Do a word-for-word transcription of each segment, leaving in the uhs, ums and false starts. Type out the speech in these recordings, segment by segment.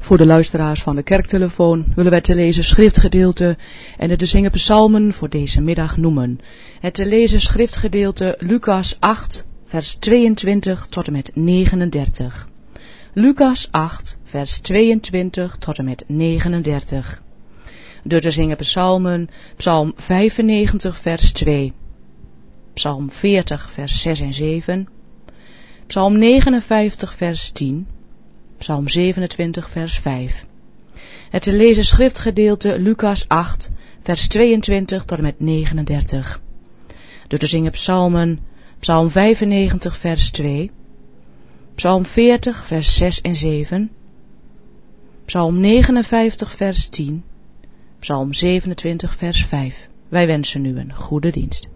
Voor de luisteraars van de kerktelefoon willen wij te lezen schriftgedeelte en het te zingen psalmen voor deze middag noemen. Het te lezen schriftgedeelte Lucas acht, vers tweeëntwintig tot en met negenendertig. Lucas acht, vers tweeëntwintig tot en met negenendertig. De te zingen psalmen, psalm vijfennegentig, vers twee, psalm veertig, vers zes en zeven, psalm negenenvijftig, vers tien, psalm zevenentwintig, vers vijf. Het te lezen schriftgedeelte Lucas acht, vers tweeëntwintig tot en met negenendertig. De te zingen psalmen, psalm vijfennegentig, vers twee, psalm veertig, vers zes en zeven, psalm negenenvijftig, vers tien, psalm zevenentwintig, vers vijf. Wij wensen u een goede dienst.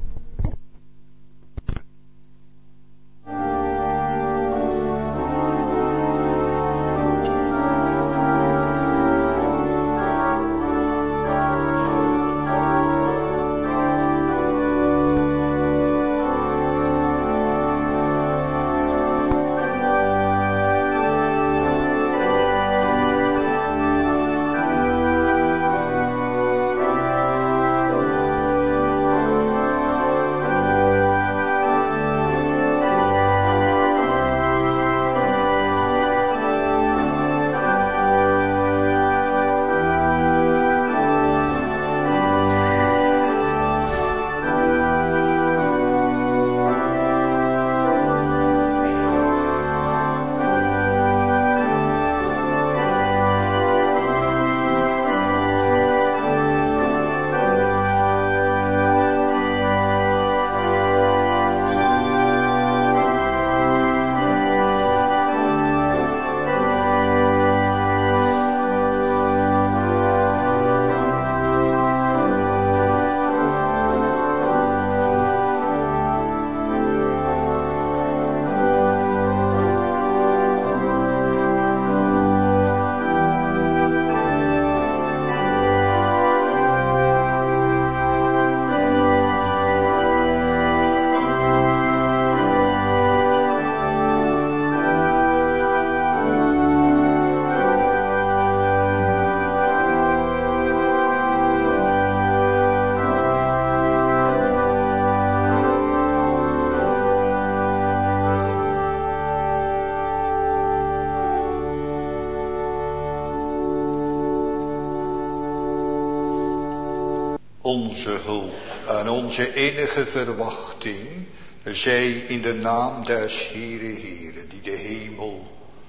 Onze hulp en onze enige verwachting, zij in de naam des Heere Heere, die de hemel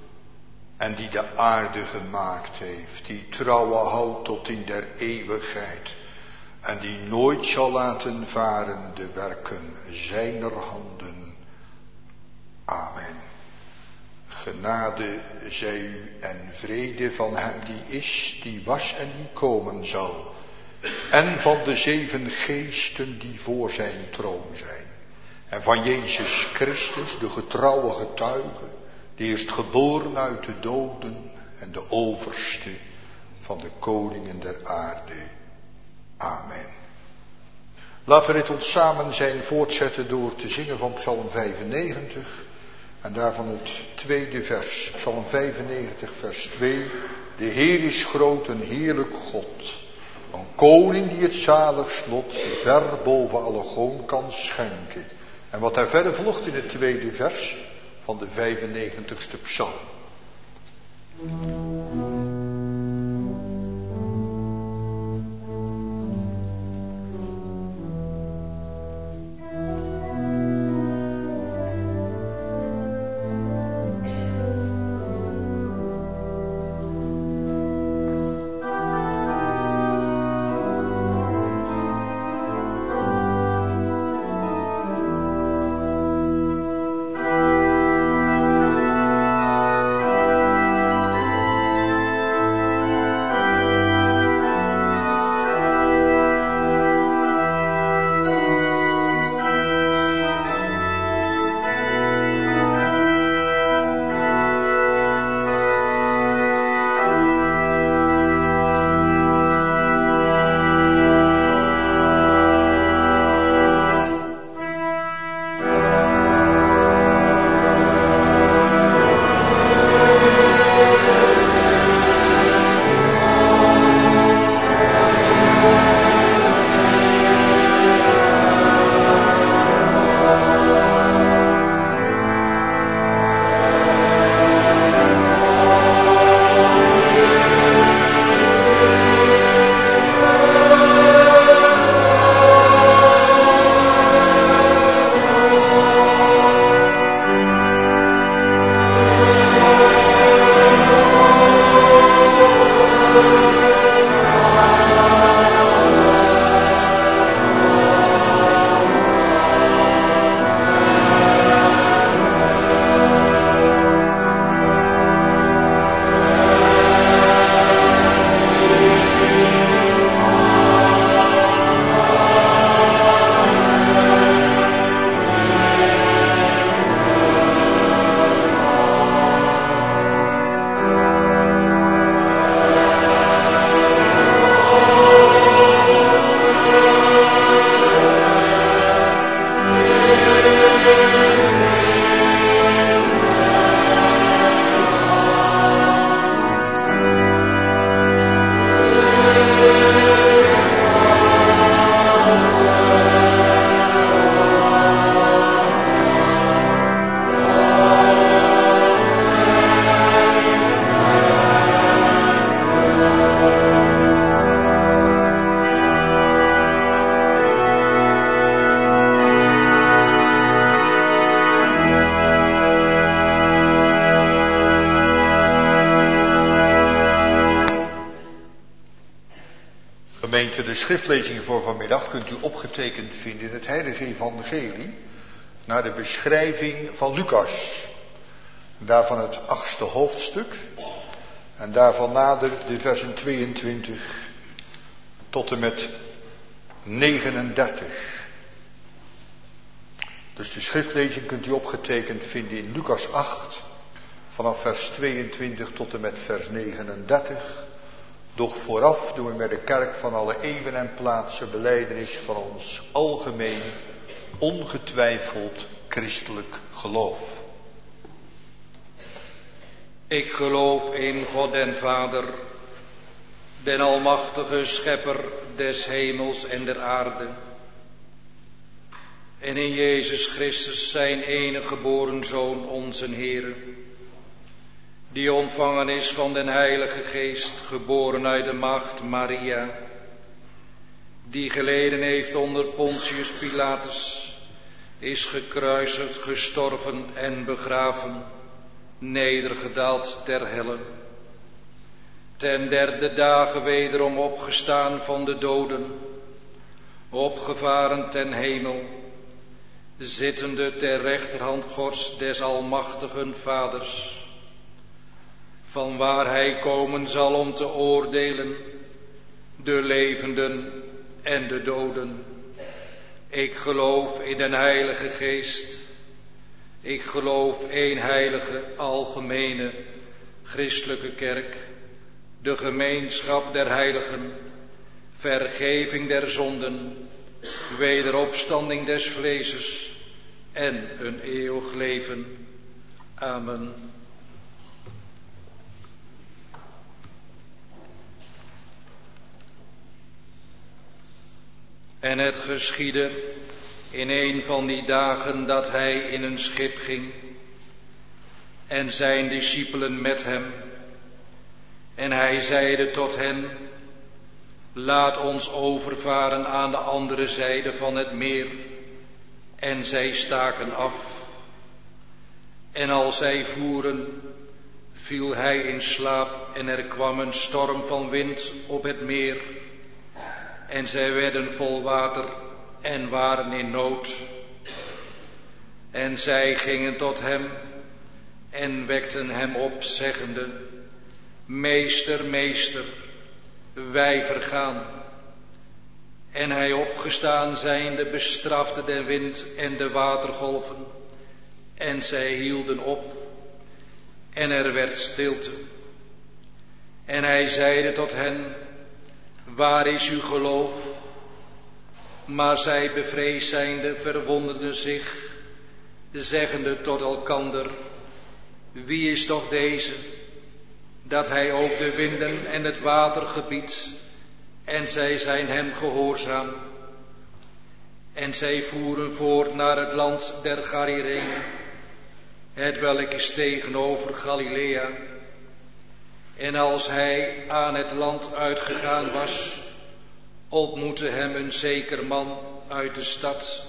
en die de aarde gemaakt heeft, die trouwe houdt tot in der eeuwigheid en die nooit zal laten varen de werken zijner handen. Amen. Genade zij u en vrede van hem die is, die was en die komen zal. En van de zeven geesten die voor zijn troon zijn. En van Jezus Christus, de getrouwe getuige, de eerstgeboren uit de doden en de overste van de koningen der aarde. Amen. Laten we dit ons samen zijn voortzetten door te zingen van Psalm vijfennegentig. En daarvan het tweede vers, Psalm vijfennegentig, vers twee. De Heer is groot en heerlijk God. Een koning die het zalig slot ver boven alle goon kan schenken. En wat daar verder volgt in het tweede vers van de vijfennegentigste psalm. Thank Gemeente, de schriftlezingen voor vanmiddag kunt u opgetekend vinden in het Heilige Evangelie naar de beschrijving van Lucas. Daarvan het achtste hoofdstuk en daarvan nader de versen tweeëntwintig tot en met negenendertig. Dus de schriftlezing kunt u opgetekend vinden in Lucas acht, vanaf vers tweeëntwintig tot en met vers negenendertig. Doch vooraf doen we met de kerk van alle eeuwen en plaatsen belijdenis van ons algemeen, ongetwijfeld christelijk geloof. Ik geloof in God den Vader, den almachtige schepper des hemels en der aarde. En in Jezus Christus zijn enige geboren Zoon, onze Heere, die ontvangen is van den Heilige Geest, geboren uit de maagd Maria, die geleden heeft onder Pontius Pilatus, is gekruisigd, gestorven en begraven, nedergedaald ter helle, ten derde dagen wederom opgestaan van de doden, opgevaren ten hemel, zittende ter rechterhand Gods des almachtigen Vaders, van waar hij komen zal om te oordelen de levenden en de doden. Ik geloof in den Heilige Geest. Ik geloof één heilige, algemene, christelijke kerk, de gemeenschap der heiligen, vergeving der zonden, wederopstanding des vleeses en een eeuwig leven. Amen. En het geschiedde in een van die dagen dat hij in een schip ging en zijn discipelen met hem. En hij zeide tot hen: laat ons overvaren aan de andere zijde van het meer. En zij staken af. En als zij voeren, viel hij in slaap en er kwam een storm van wind op het meer. En zij werden vol water en waren in nood. En zij gingen tot hem en wekten hem op, zeggende: Meester, meester, wij vergaan. En hij opgestaan zijnde bestrafte de wind en de watergolven. En zij hielden op. En er werd stilte. En hij zeide tot hen: waar is uw geloof? Maar zij bevreesd zijnde verwonderden zich, zeggende tot elkander: wie is toch deze, dat hij ook de winden en het water gebiedt, en zij zijn hem gehoorzaam. En zij voeren voort naar het land der Gadarenen, hetwelk is tegenover Galilea. En als hij aan het land uitgegaan was, ontmoette hem een zeker man uit de stad,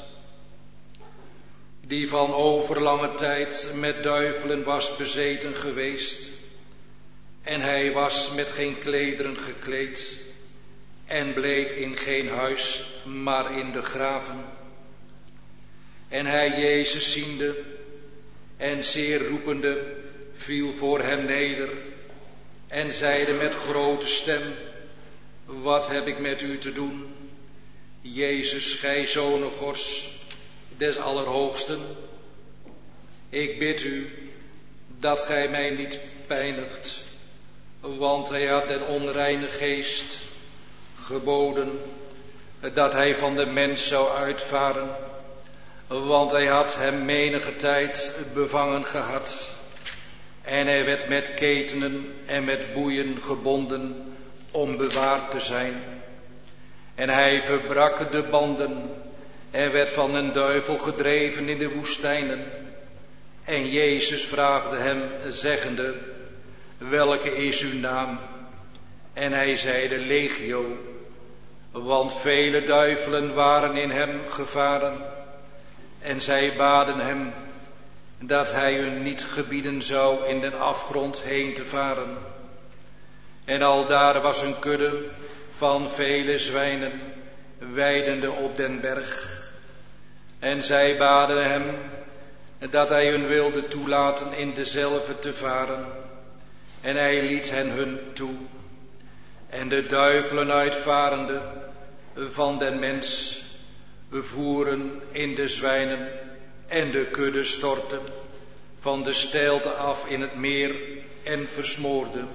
die van overlange tijd met duivelen was bezeten geweest. En hij was met geen klederen gekleed en bleef in geen huis, maar in de graven. En hij Jezus ziende en zeer roepende viel voor hem neder en zeide met grote stem: wat heb ik met u te doen, Jezus, gij Zoon Gods, des Allerhoogsten? Ik bid u dat gij mij niet pijnigt. Want hij had den onreine geest geboden dat hij van de mens zou uitvaren. Want hij had hem menige tijd bevangen gehad. En hij werd met ketenen en met boeien gebonden om bewaard te zijn. En hij verbrak de banden en werd van een duivel gedreven in de woestijnen. En Jezus vraagde hem, zeggende: welke is uw naam? En hij zeide: Legio, want vele duivelen waren in hem gevaren. En zij baden hem dat hij hun niet gebieden zou in den afgrond heen te varen. En aldaar was een kudde van vele zwijnen, weidende op den berg. En zij baden hem dat hij hun wilde toelaten in dezelve te varen. En hij liet hen hun toe. En de duivelen uitvarende van den mens voeren in de zwijnen en de kudde stortten van de steilte af in het meer en versmoorden.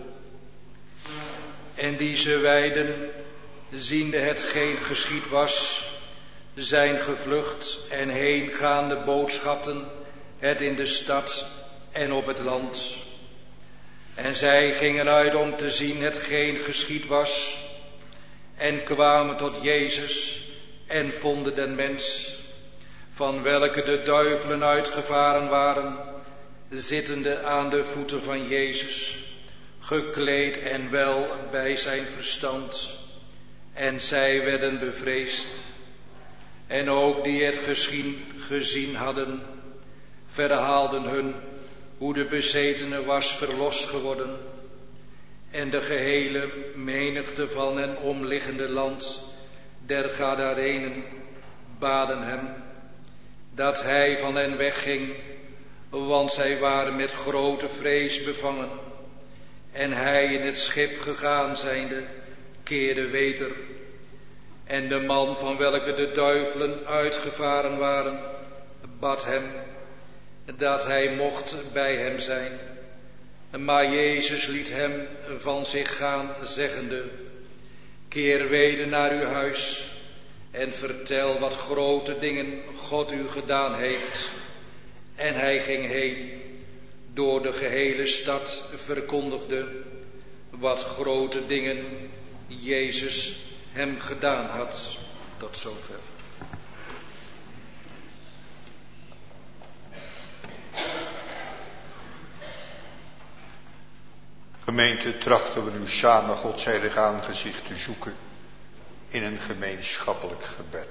En die ze weiden, ziende hetgeen geschied was, zijn gevlucht en heengaande boodschatten het in de stad en op het land. En zij gingen uit om te zien hetgeen geschied was en kwamen tot Jezus en vonden den mens, van welke de duivelen uitgevaren waren, zittende aan de voeten van Jezus, gekleed en wel bij zijn verstand. En zij werden bevreesd. En ook die het geschien, gezien hadden, verhaalden hun hoe de bezetene was verlost geworden. En de gehele menigte van het omliggende land der Gadarenen baden hem dat hij van hen wegging, want zij waren met grote vrees bevangen. En hij in het schip gegaan zijnde, keerde weder. En de man van welke de duivelen uitgevaren waren, bad hem dat hij mocht bij hem zijn. Maar Jezus liet hem van zich gaan, zeggende: keer weder naar uw huis en vertel wat grote dingen God u gedaan heeft. En hij ging heen, door de gehele stad verkondigde wat grote dingen Jezus hem gedaan had. Tot zover. Gemeente, trachten we nu samen Gods heilig aangezicht te zoeken in een gemeenschappelijk gebed.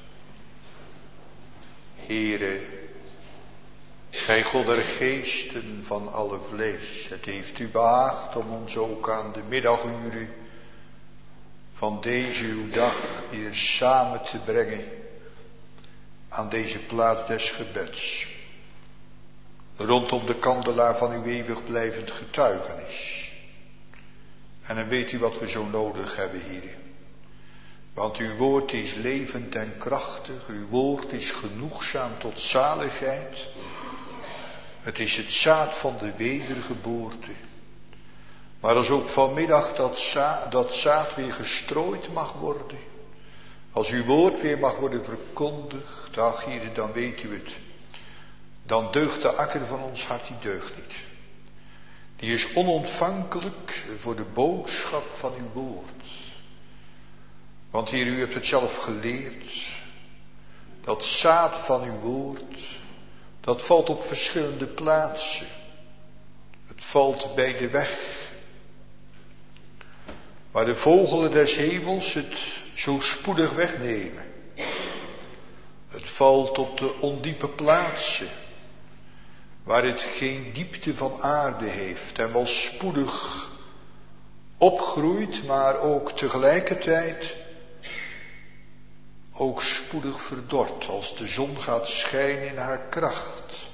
Heere, Gij God der geesten van alle vlees, het heeft u behaagd om ons ook aan de middaguren van deze uw dag hier samen te brengen aan deze plaats des gebeds, rondom de kandelaar van uw eeuwig blijvend getuigenis. En dan weet u wat we zo nodig hebben, Heer. Want uw woord is levend en krachtig, uw woord is genoegzaam tot zaligheid. Het is het zaad van de wedergeboorte. Maar als ook vanmiddag dat, za- dat zaad weer gestrooid mag worden, als uw woord weer mag worden verkondigd, ach Heer, dan weet u het. Dan deugt de akker van ons hart, die deugt niet. Die is onontvankelijk voor de boodschap van uw woord. Want Heer, u hebt het zelf geleerd. Dat zaad van uw woord, dat valt op verschillende plaatsen. Het valt bij de weg, waar de vogelen des hemels het zo spoedig wegnemen. Het valt op de ondiepe plaatsen, waar het geen diepte van aarde heeft en wel spoedig opgroeit, maar ook tegelijkertijd ook spoedig verdort als de zon gaat schijnen in haar kracht.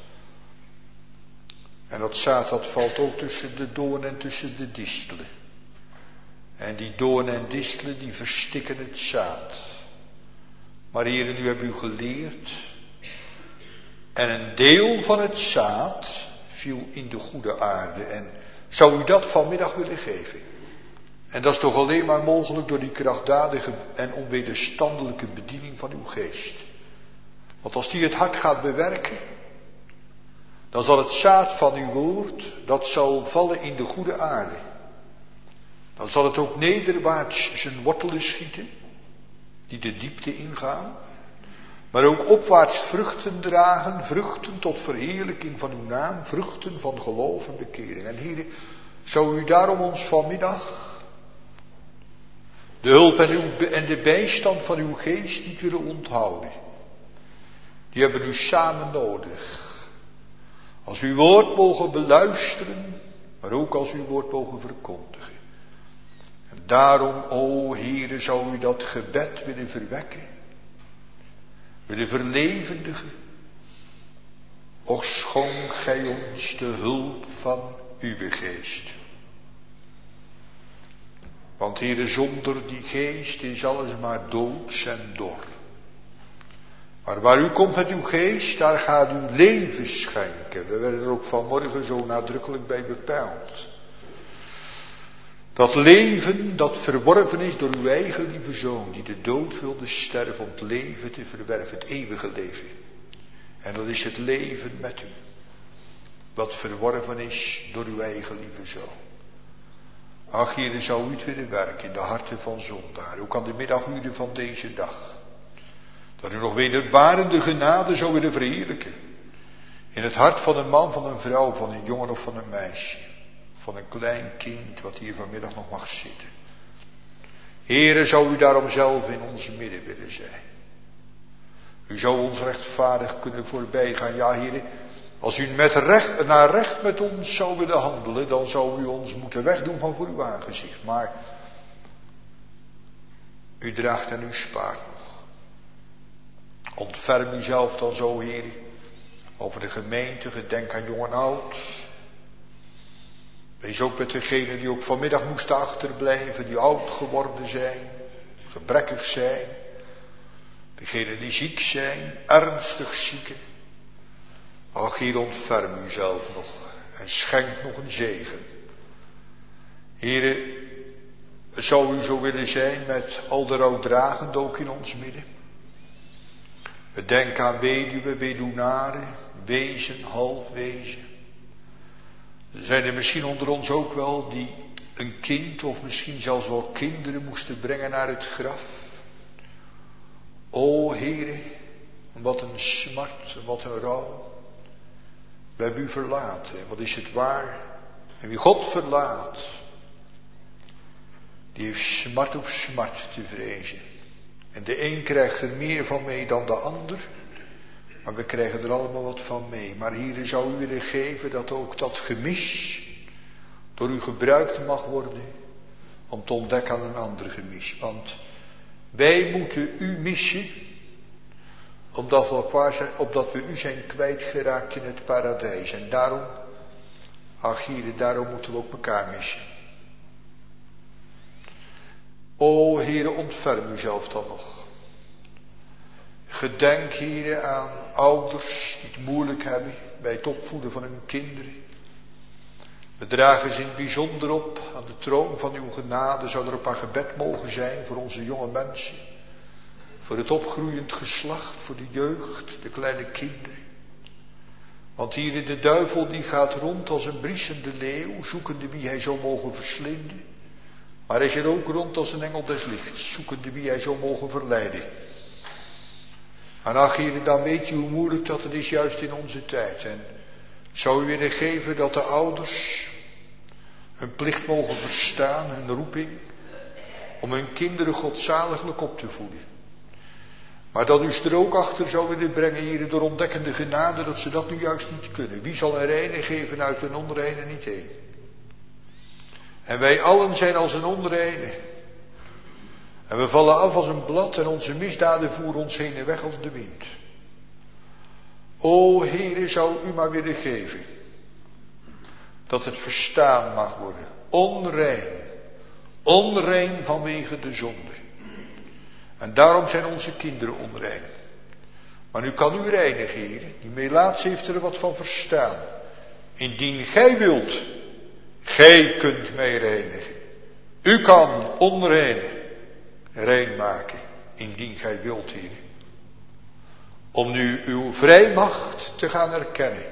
En dat zaad, dat valt ook tussen de doorn en tussen de distelen. En die doorn en distelen, die verstikken het zaad. Maar heren, u hebt u geleerd. En een deel van het zaad viel in de goede aarde. En zou u dat vanmiddag willen geven? En dat is toch alleen maar mogelijk door die krachtdadige en onwederstandelijke bediening van uw geest. Want als die het hart gaat bewerken, dan zal het zaad van uw woord, dat zal vallen in de goede aarde. Dan zal het ook nederwaarts zijn wortelen schieten, die de diepte ingaan. Maar ook opwaarts vruchten dragen, vruchten tot verheerlijking van uw naam, vruchten van geloof en bekering. En heren, zou u daarom ons vanmiddag de hulp en, uw, en de bijstand van uw geest niet willen onthouden. Die hebben u samen nodig. Als uw woord mogen beluisteren, maar ook als uw woord mogen verkondigen. En Daarom, o Heere, zou u dat gebed willen verwekken, willen verlevendigen. Och schonk gij ons de hulp van uw geest. Want Heere, zonder die geest is alles maar doods en dor. Maar waar u komt met uw geest, daar gaat u leven schenken. We werden er ook vanmorgen zo nadrukkelijk bij bepaald. Dat leven dat verworven is door uw eigen lieve zoon, die de dood wilde sterven om het leven te verwerven, het eeuwige leven. En dat is het leven met u. Wat verworven is door uw eigen lieve zoon. Ach, Heere, zou u het willen werken in de harten van zondaren, ook aan de middaguren van deze dag. Dat u nog wederbarende genade zou willen verheerlijken. In het hart van een man, van een vrouw, van een jongen of van een meisje. Van een klein kind wat hier vanmiddag nog mag zitten. Heere, zou u daarom zelf in ons midden willen zijn. U zou ons rechtvaardig kunnen voorbijgaan. Ja, Heere, als u met recht, naar recht met ons zou willen handelen, dan zou u ons moeten wegdoen van voor uw aangezicht. Maar u draagt en u spaart nog. Ontferm uzelf dan zo, Heer, over de gemeente, gedenk aan jong en oud. Wees ook met degenen die ook vanmiddag moesten achterblijven, die oud geworden zijn, gebrekkig zijn. Degenen die ziek zijn, ernstig zieken. Ach, Heer, ontferm uzelf nog en schenk nog een zegen. Heer, zou u zo willen zijn met al de rouwdragenden ook in ons midden. We denken aan weduwen, weduwnaren, wezen, halfwezen. Er zijn er misschien onder ons ook wel die een kind of misschien zelfs wel kinderen moesten brengen naar het graf. O Heere, wat een smart, wat een rouw. We hebben u verlaten. Wat is het waar? En wie God verlaat, die heeft smart op smart te vrezen. En de een krijgt er meer van mee dan de ander. Maar we krijgen er allemaal wat van mee. Maar Heere, zou u willen geven dat ook dat gemis door u gebruikt mag worden om te ontdekken aan een ander gemis. Want wij moeten u missen, omdat we, qua zijn, opdat we u zijn kwijtgeraakt in het paradijs. En daarom, ach Heere, daarom moeten we ook elkaar missen. O Heere, ontferm uzelf dan nog. Gedenk, Heere, aan ouders die het moeilijk hebben bij het opvoeden van hun kinderen. We dragen ze in het bijzonder op aan de troon van uw genade. Zou er op aan gebed mogen zijn voor onze jonge mensen. Voor het opgroeiend geslacht, voor de jeugd, de kleine kinderen. Want Heere, de duivel die gaat rond als een briesende leeuw, zoekende wie hij zou mogen verslinden. Maar hij gaat ook rond als een engel des lichts, zoekende wie hij zou mogen verleiden. En ach, Heere, dan weet je hoe moeilijk dat het is juist in onze tijd. En zou u willen geven dat de ouders hun plicht mogen verstaan, hun roeping, om hun kinderen godzaliglijk op te voeden. Maar dat u ze er ook achter zou willen brengen, Heere, door ontdekkende genade, dat ze dat nu juist niet kunnen. Wie zal een reine geven uit een onreine? Niet één. En wij allen zijn als een onreine. En we vallen af als een blad en onze misdaden voeren ons heen en weg als de wind. O Heere, zou u maar willen geven dat het verstaan mag worden. Onrein. Onrein vanwege de zonde. En daarom zijn onze kinderen onrein. Maar nu kan u reinigen, Heere. Die melaats heeft er wat van verstaan. Indien gij wilt, gij kunt mij reinigen. U kan onreine rein maken, indien gij wilt, Heer. Om nu uw vrijmacht te gaan erkennen.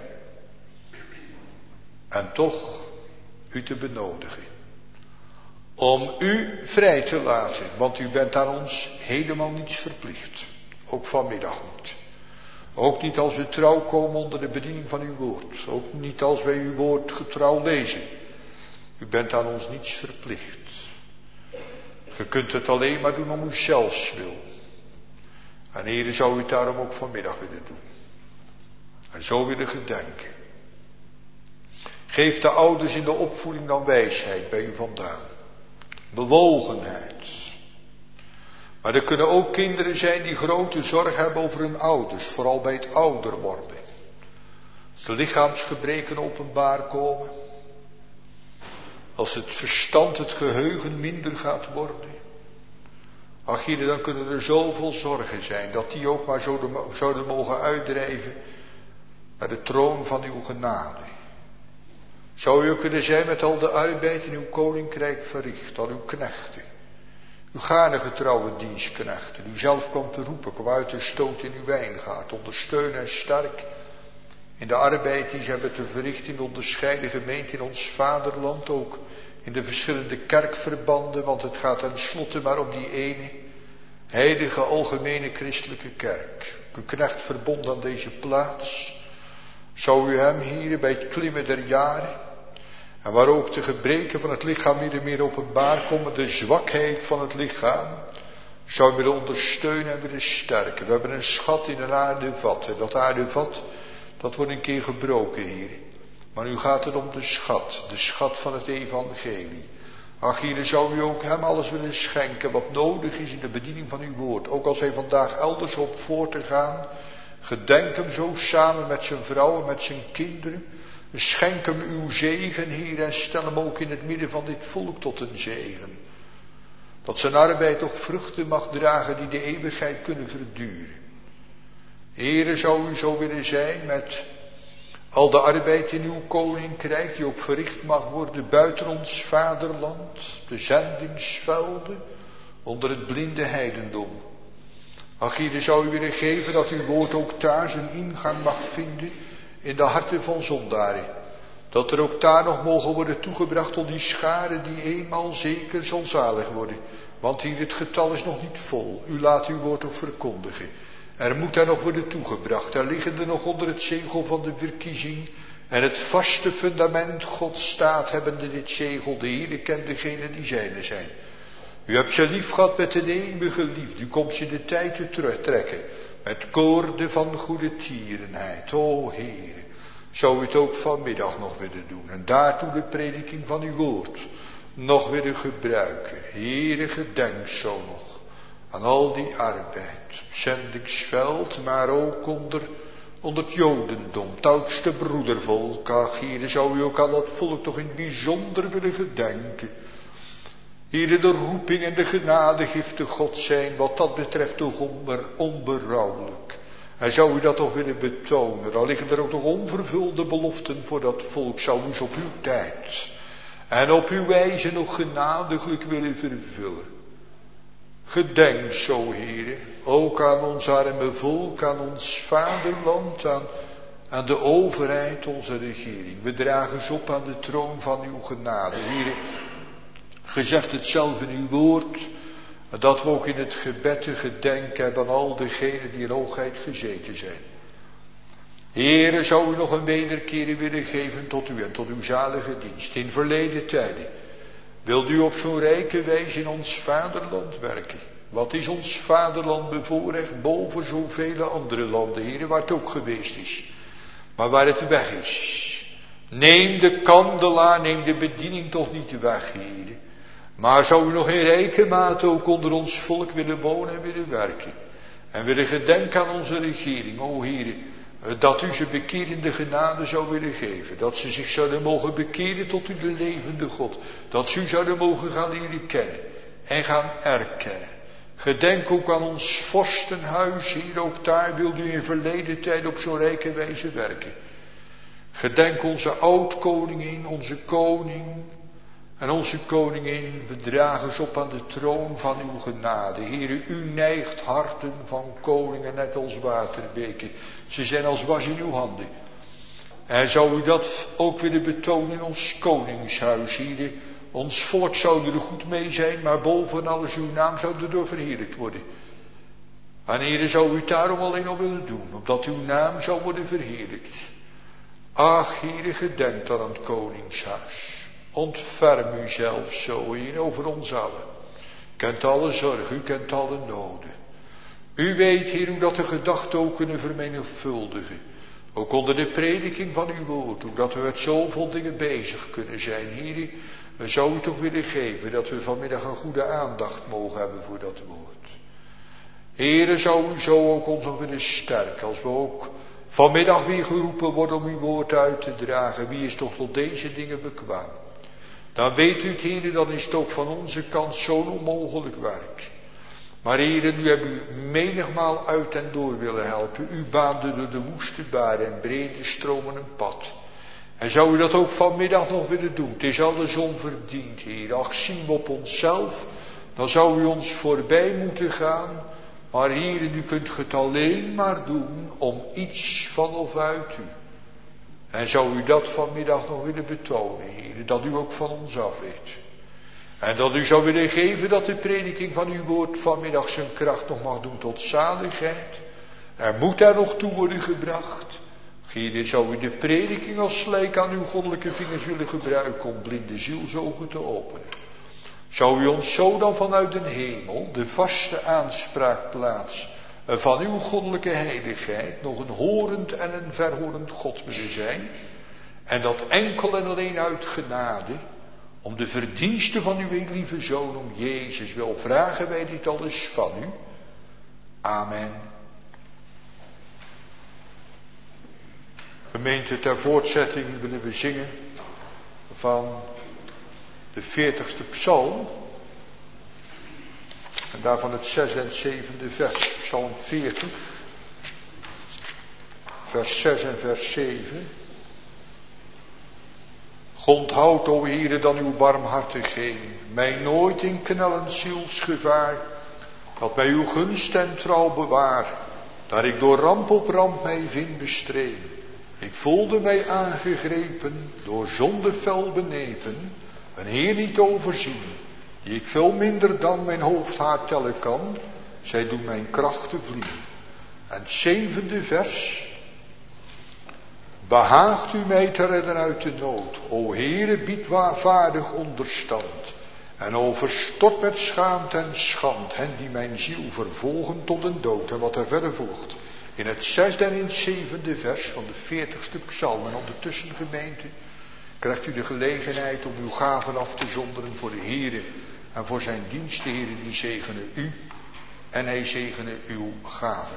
En toch u te benodigen. Om u vrij te laten, want u bent aan ons helemaal niets verplicht. Ook vanmiddag niet. Ook niet als we trouw komen onder de bediening van uw woord. Ook niet als wij uw woord getrouw lezen. U bent aan ons niets verplicht. Je kunt het alleen maar doen om uzelfs wil. En Heere, zou u het daarom ook vanmiddag willen doen. En zo willen gedenken. Geef de ouders in de opvoeding dan wijsheid bij u vandaan. bewogenheid. Maar er kunnen ook kinderen zijn die grote zorg hebben over hun ouders, vooral bij het ouder worden. Als de lichaamsgebreken openbaar komen, als het verstand, het geheugen minder gaat worden. Ach hier, dan kunnen er zoveel zorgen zijn, dat die ook maar zouden, zouden mogen uitdrijven naar de troon van uw genade. Zou u ook kunnen zijn met al de arbeid in uw koninkrijk verricht, al uw knechten. Uw gaarne getrouwe dienstknechten, die zelf komt te roepen, kom uit de stoot in uw wijngaard, ondersteun en sterk in de arbeid die ze hebben te verrichten in de onderscheiden gemeenten in ons vaderland, ook in de verschillende kerkverbanden, want het gaat tenslotte maar om die ene heilige algemene christelijke kerk. Uw knecht verbonden aan deze plaats, zou u hem hier bij het klimmen der jaren, en waar ook de gebreken van het lichaam meer en meer openbaar komen, de zwakheid van het lichaam, zou u willen ondersteunen en willen sterken. We hebben een schat in een aardevat, en dat aardevat, dat wordt een keer gebroken hier. Maar nu gaat het om de schat, de schat van het evangelie. Ach, hier zou u ook hem alles willen schenken wat nodig is in de bediening van uw woord. Ook als hij vandaag elders op voor te gaan, gedenk hem zo samen met zijn vrouw en met zijn kinderen. Schenk hem uw zegen, Heer, en stel hem ook in het midden van dit volk tot een zegen. Dat zijn arbeid toch vruchten mag dragen die de eeuwigheid kunnen verduren. Heere, zou u zo willen zijn met al de arbeid in uw koninkrijk, die ook verricht mag worden buiten ons vaderland, de zendingsvelden, onder het blinde heidendom. Ach, Heere, zou u willen geven dat uw woord ook daar zijn ingang mag vinden in de harten van zondaren. Dat er ook daar nog mogen worden toegebracht tot die schare die eenmaal zeker zal zalig worden. Want hier het getal is nog niet vol. U laat uw woord ook verkondigen. Er moet daar nog worden toegebracht. Er liggen er nog onder het zegel van de verkiezing. En het vaste fundament God staat hebbende dit zegel. De Heere kent degenen die zijne zijn. U hebt ze lief gehad met een eeuwige liefde. U komt ze in de tijd te terugtrekken. Met koorden van goede tierenheid. O Heere, zou u het ook vanmiddag nog willen doen. En daartoe de prediking van uw woord nog willen gebruiken. Heere, gedenk zo nog aan al die arbeid. Zendingsveld, maar ook onder, onder het jodendom. Het oudste broedervolk. Ach, Heere, zou u ook aan dat volk toch in het bijzonder willen gedenken. Heere, de roeping en de genadegifte God zijn, wat dat betreft toch onber, onberouwelijk. En zou u dat toch willen betonen, dan liggen er ook nog onvervulde beloften voor dat volk, zou u ze op uw tijd en op uw wijze nog genadiglijk willen vervullen. Gedenk zo, Heere, ook aan ons arme volk, aan ons vaderland, aan, aan de overheid, onze regering. We dragen ze op aan de troon van uw genade, Heere. Ge zegt het zelf in uw woord, dat we ook in het gebed te gedenken hebben aan al degenen die in hoogheid gezeten zijn. Heere, zou u nog een wederkering willen geven tot u en tot uw zalige dienst. In verleden tijden wilt u op zo'n rijke wijze in ons vaderland werken. Wat is ons vaderland bevoorrecht boven zoveel andere landen, Heere, waar het ook geweest is. Maar waar het weg is. Neem de kandelaar, neem de bediening toch niet weg, Heere. Maar zou u nog in rijke mate ook onder ons volk willen wonen en willen werken. En willen gedenken aan onze regering, o Heere, dat u ze bekerende genade zou willen geven. Dat ze zich zouden mogen bekeren tot u de levende God. Dat ze u zouden mogen gaan leren kennen en gaan erkennen. Gedenk ook aan ons vorstenhuis, hier ook daar wilt u in verleden tijd op zo'n rijke wijze werken. Gedenk onze oud-koningin, onze koning en onze koningin, we dragen ze op aan de troon van uw genade. Heere, u neigt harten van koningen net als waterbeken. Ze zijn als was in uw handen. En zou u dat ook willen betonen in ons koningshuis, Heere. Ons volk zou er goed mee zijn, maar boven alles uw naam zou erdoor verheerlijkt worden. En Heere, zou u het daarom alleen al willen doen, opdat uw naam zou worden verheerlijkt. Ach, Heere, gedenk dan aan het koningshuis. Ontferm u zelf zo, Heer, over ons allen. U kent alle zorg, u kent alle noden. U weet, Heer, hoe dat de gedachten ook kunnen vermenigvuldigen. Ook onder de prediking van uw woord, hoe dat we met zoveel dingen bezig kunnen zijn, Heer. Dan zou u toch willen geven dat we vanmiddag een goede aandacht mogen hebben voor dat woord. Heere, zou u zo ook ons nog willen sterken, als we ook vanmiddag weer geroepen worden om uw woord uit te dragen. Wie is toch tot deze dingen bekwaam? Dan weet u het, Heere, dan is het ook van onze kant zo'n onmogelijk werk. Maar Heere, u hebt u menigmaal uit en door willen helpen. U baande door de woeste baren en brede stromen een pad. En zou u dat ook vanmiddag nog willen doen? Het is alles onverdiend, Heer. Ach, zien we op onszelf, dan zou u ons voorbij moeten gaan. Maar Heer, u kunt het alleen maar doen om iets van of uit u. En zou u dat vanmiddag nog willen betonen, Heer, dat u ook van ons af weet. En dat u zou willen geven dat de prediking van uw woord vanmiddag zijn kracht nog mag doen tot zaligheid. Er moet daar nog toe worden gebracht. Heer, zou u de prediking als slijk aan uw goddelijke vingers willen gebruiken om blinde zielsogen te openen. Zou u ons zo dan vanuit de hemel, de vaste aanspraakplaats van uw goddelijke heiligheid, nog een horend en een verhorend God willen zijn. En dat enkel en alleen uit genade, om de verdiensten van uw lieve Zoon, om Jezus wil, vragen wij dit alles van u. Amen. Gemeente, ter voortzetting willen we zingen van de veertigste psalm. En daarvan het zesde en zevende vers. Psalm veertig. Vers zes en vers zeven. Onthoud, o Heere, dan uw barmhartigheid, mij nooit in knellend zielsgevaar, dat mij uw gunst en trouw bewaar, dat ik door ramp op ramp mij vind bestreden. Ik voelde mij aangegrepen, door zonde fel benepen, een Heer niet overzien, die ik veel minder dan mijn hoofdhaar tellen kan, zij doen mijn krachten vliegen. En het zevende vers. Behaagt u mij te redden uit de nood, o Heere, bied waarvaardig onderstand, en overstort met schaamte en schand hen die mijn ziel vervolgen tot een dood. En wat er verder volgt, in het zesde en in het zevende vers van de veertigste psalm. En ondertussen, gemeente, krijgt u de gelegenheid om uw gaven af te zonderen voor de Heere en voor zijn diensten. Heere, die zegenen u en hij zegene uw gaven.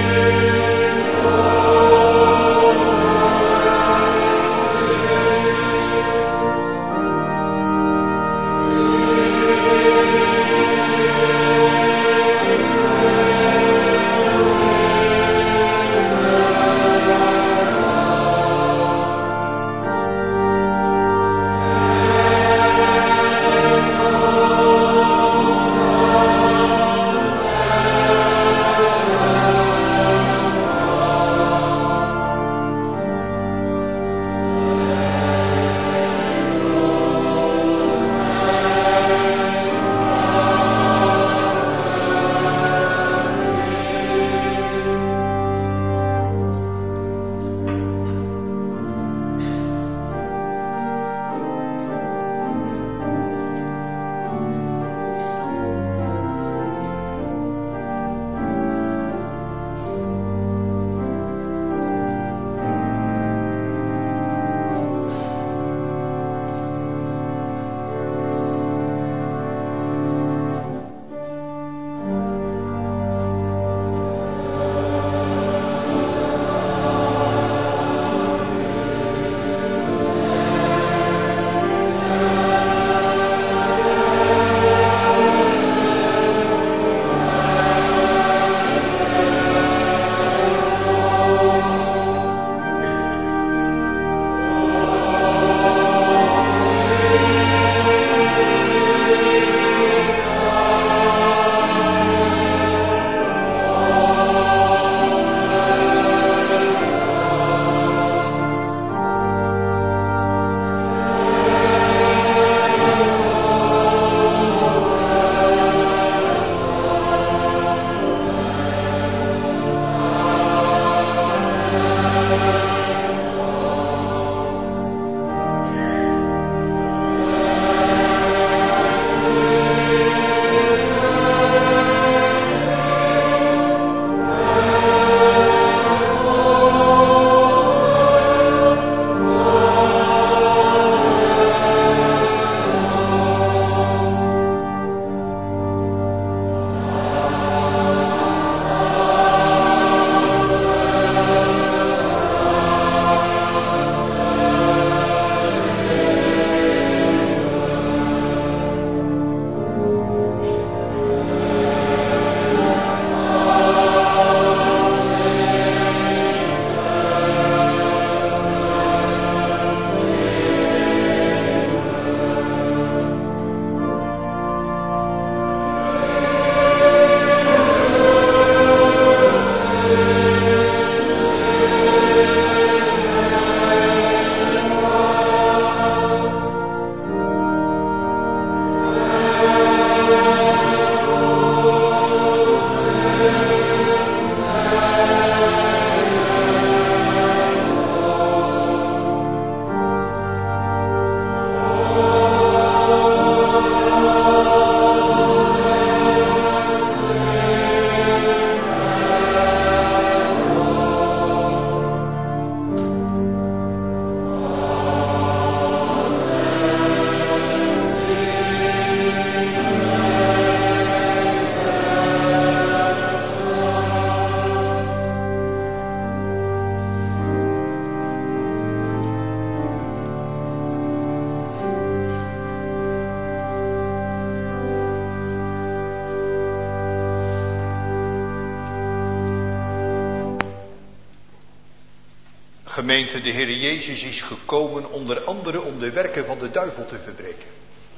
Gemeente, de Heer Jezus is gekomen onder andere om de werken van de duivel te verbreken.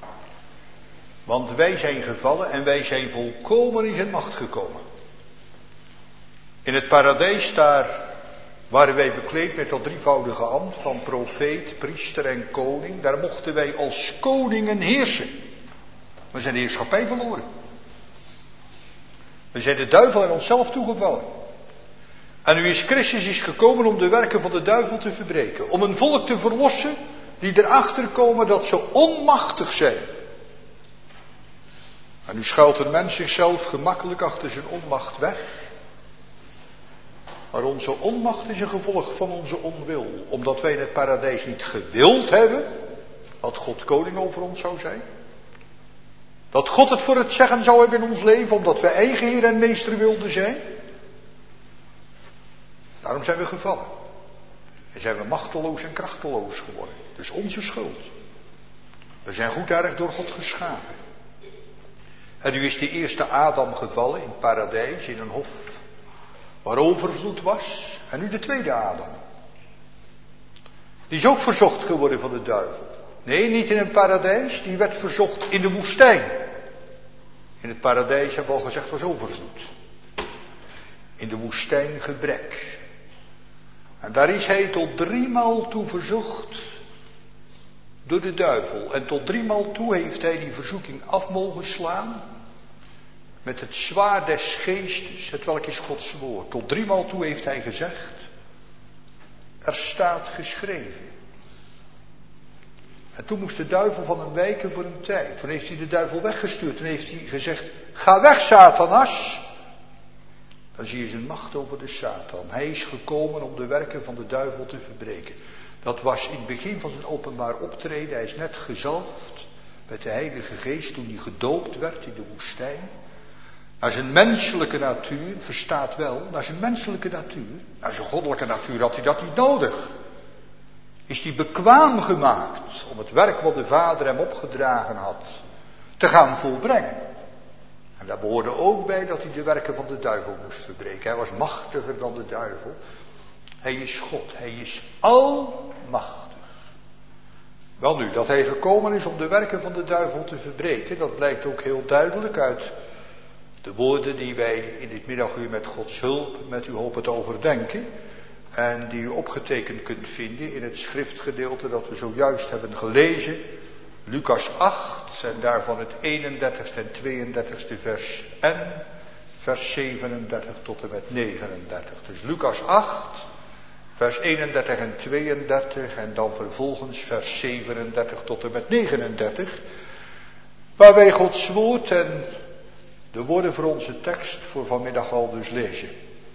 Want wij zijn gevallen en wij zijn volkomen in zijn macht gekomen. In het paradijs daar waren wij bekleed met dat drievoudige ambt van profeet, priester en koning. Daar mochten wij als koningen heersen. We zijn de heerschappij verloren. We zijn de duivel aan onszelf toegevallen. En nu is Christus is gekomen om de werken van de duivel te verbreken. Om een volk te verlossen die erachter komen dat ze onmachtig zijn. En nu schuilt een mens zichzelf gemakkelijk achter zijn onmacht weg. Maar onze onmacht is een gevolg van onze onwil. Omdat wij in het paradijs niet gewild hebben dat God koning over ons zou zijn. Dat God het voor het zeggen zou hebben in ons leven, omdat wij eigen Heer en Meester wilden zijn. Daarom zijn we gevallen. En zijn we machteloos en krachteloos geworden. Dus onze schuld. We zijn goed erg door God geschapen. En nu is de eerste Adam gevallen in het paradijs, in een hof waar overvloed was. En nu de tweede Adam. Die is ook verzocht geworden van de duivel. Nee, niet in een paradijs, die werd verzocht in de woestijn. In het paradijs hebben we al gezegd was overvloed. In de woestijn gebrek. En daar is hij tot driemaal toe verzocht door de duivel. En tot driemaal toe heeft hij die verzoeking af mogen slaan met het zwaard des geestes, het welk is Gods woord. Tot driemaal toe heeft hij gezegd, er staat geschreven. En toen moest de duivel van hem wijken voor een tijd. Toen heeft hij de duivel weggestuurd. Toen heeft hij gezegd, ga weg Satanas. Dan zie je zijn macht over de Satan. Hij is gekomen om de werken van de duivel te verbreken. Dat was in het begin van zijn openbaar optreden. Hij is net gezalfd met de Heilige Geest toen hij gedoopt werd in de woestijn. Naar zijn menselijke natuur, verstaat wel, naar zijn menselijke natuur, naar zijn goddelijke natuur had hij dat niet nodig. Is hij bekwaam gemaakt om het werk wat de Vader hem opgedragen had te gaan volbrengen. En daar behoorde ook bij dat hij de werken van de duivel moest verbreken. Hij was machtiger dan de duivel. Hij is God, hij is almachtig. Wel nu, dat hij gekomen is om de werken van de duivel te verbreken, dat blijkt ook heel duidelijk uit de woorden die wij in dit middaguur met Gods hulp met u hopen te overdenken. En die u opgetekend kunt vinden in het schriftgedeelte dat we zojuist hebben gelezen. Lucas acht en daarvan het eenendertigste en tweeëndertigste vers en vers zevenendertig tot en met negenendertig. Dus Lucas acht, vers eenendertig en tweeëndertig en dan vervolgens vers zevenendertig tot en met negenendertig. Waar wij Gods woord en de woorden voor onze tekst voor vanmiddag al dus lezen.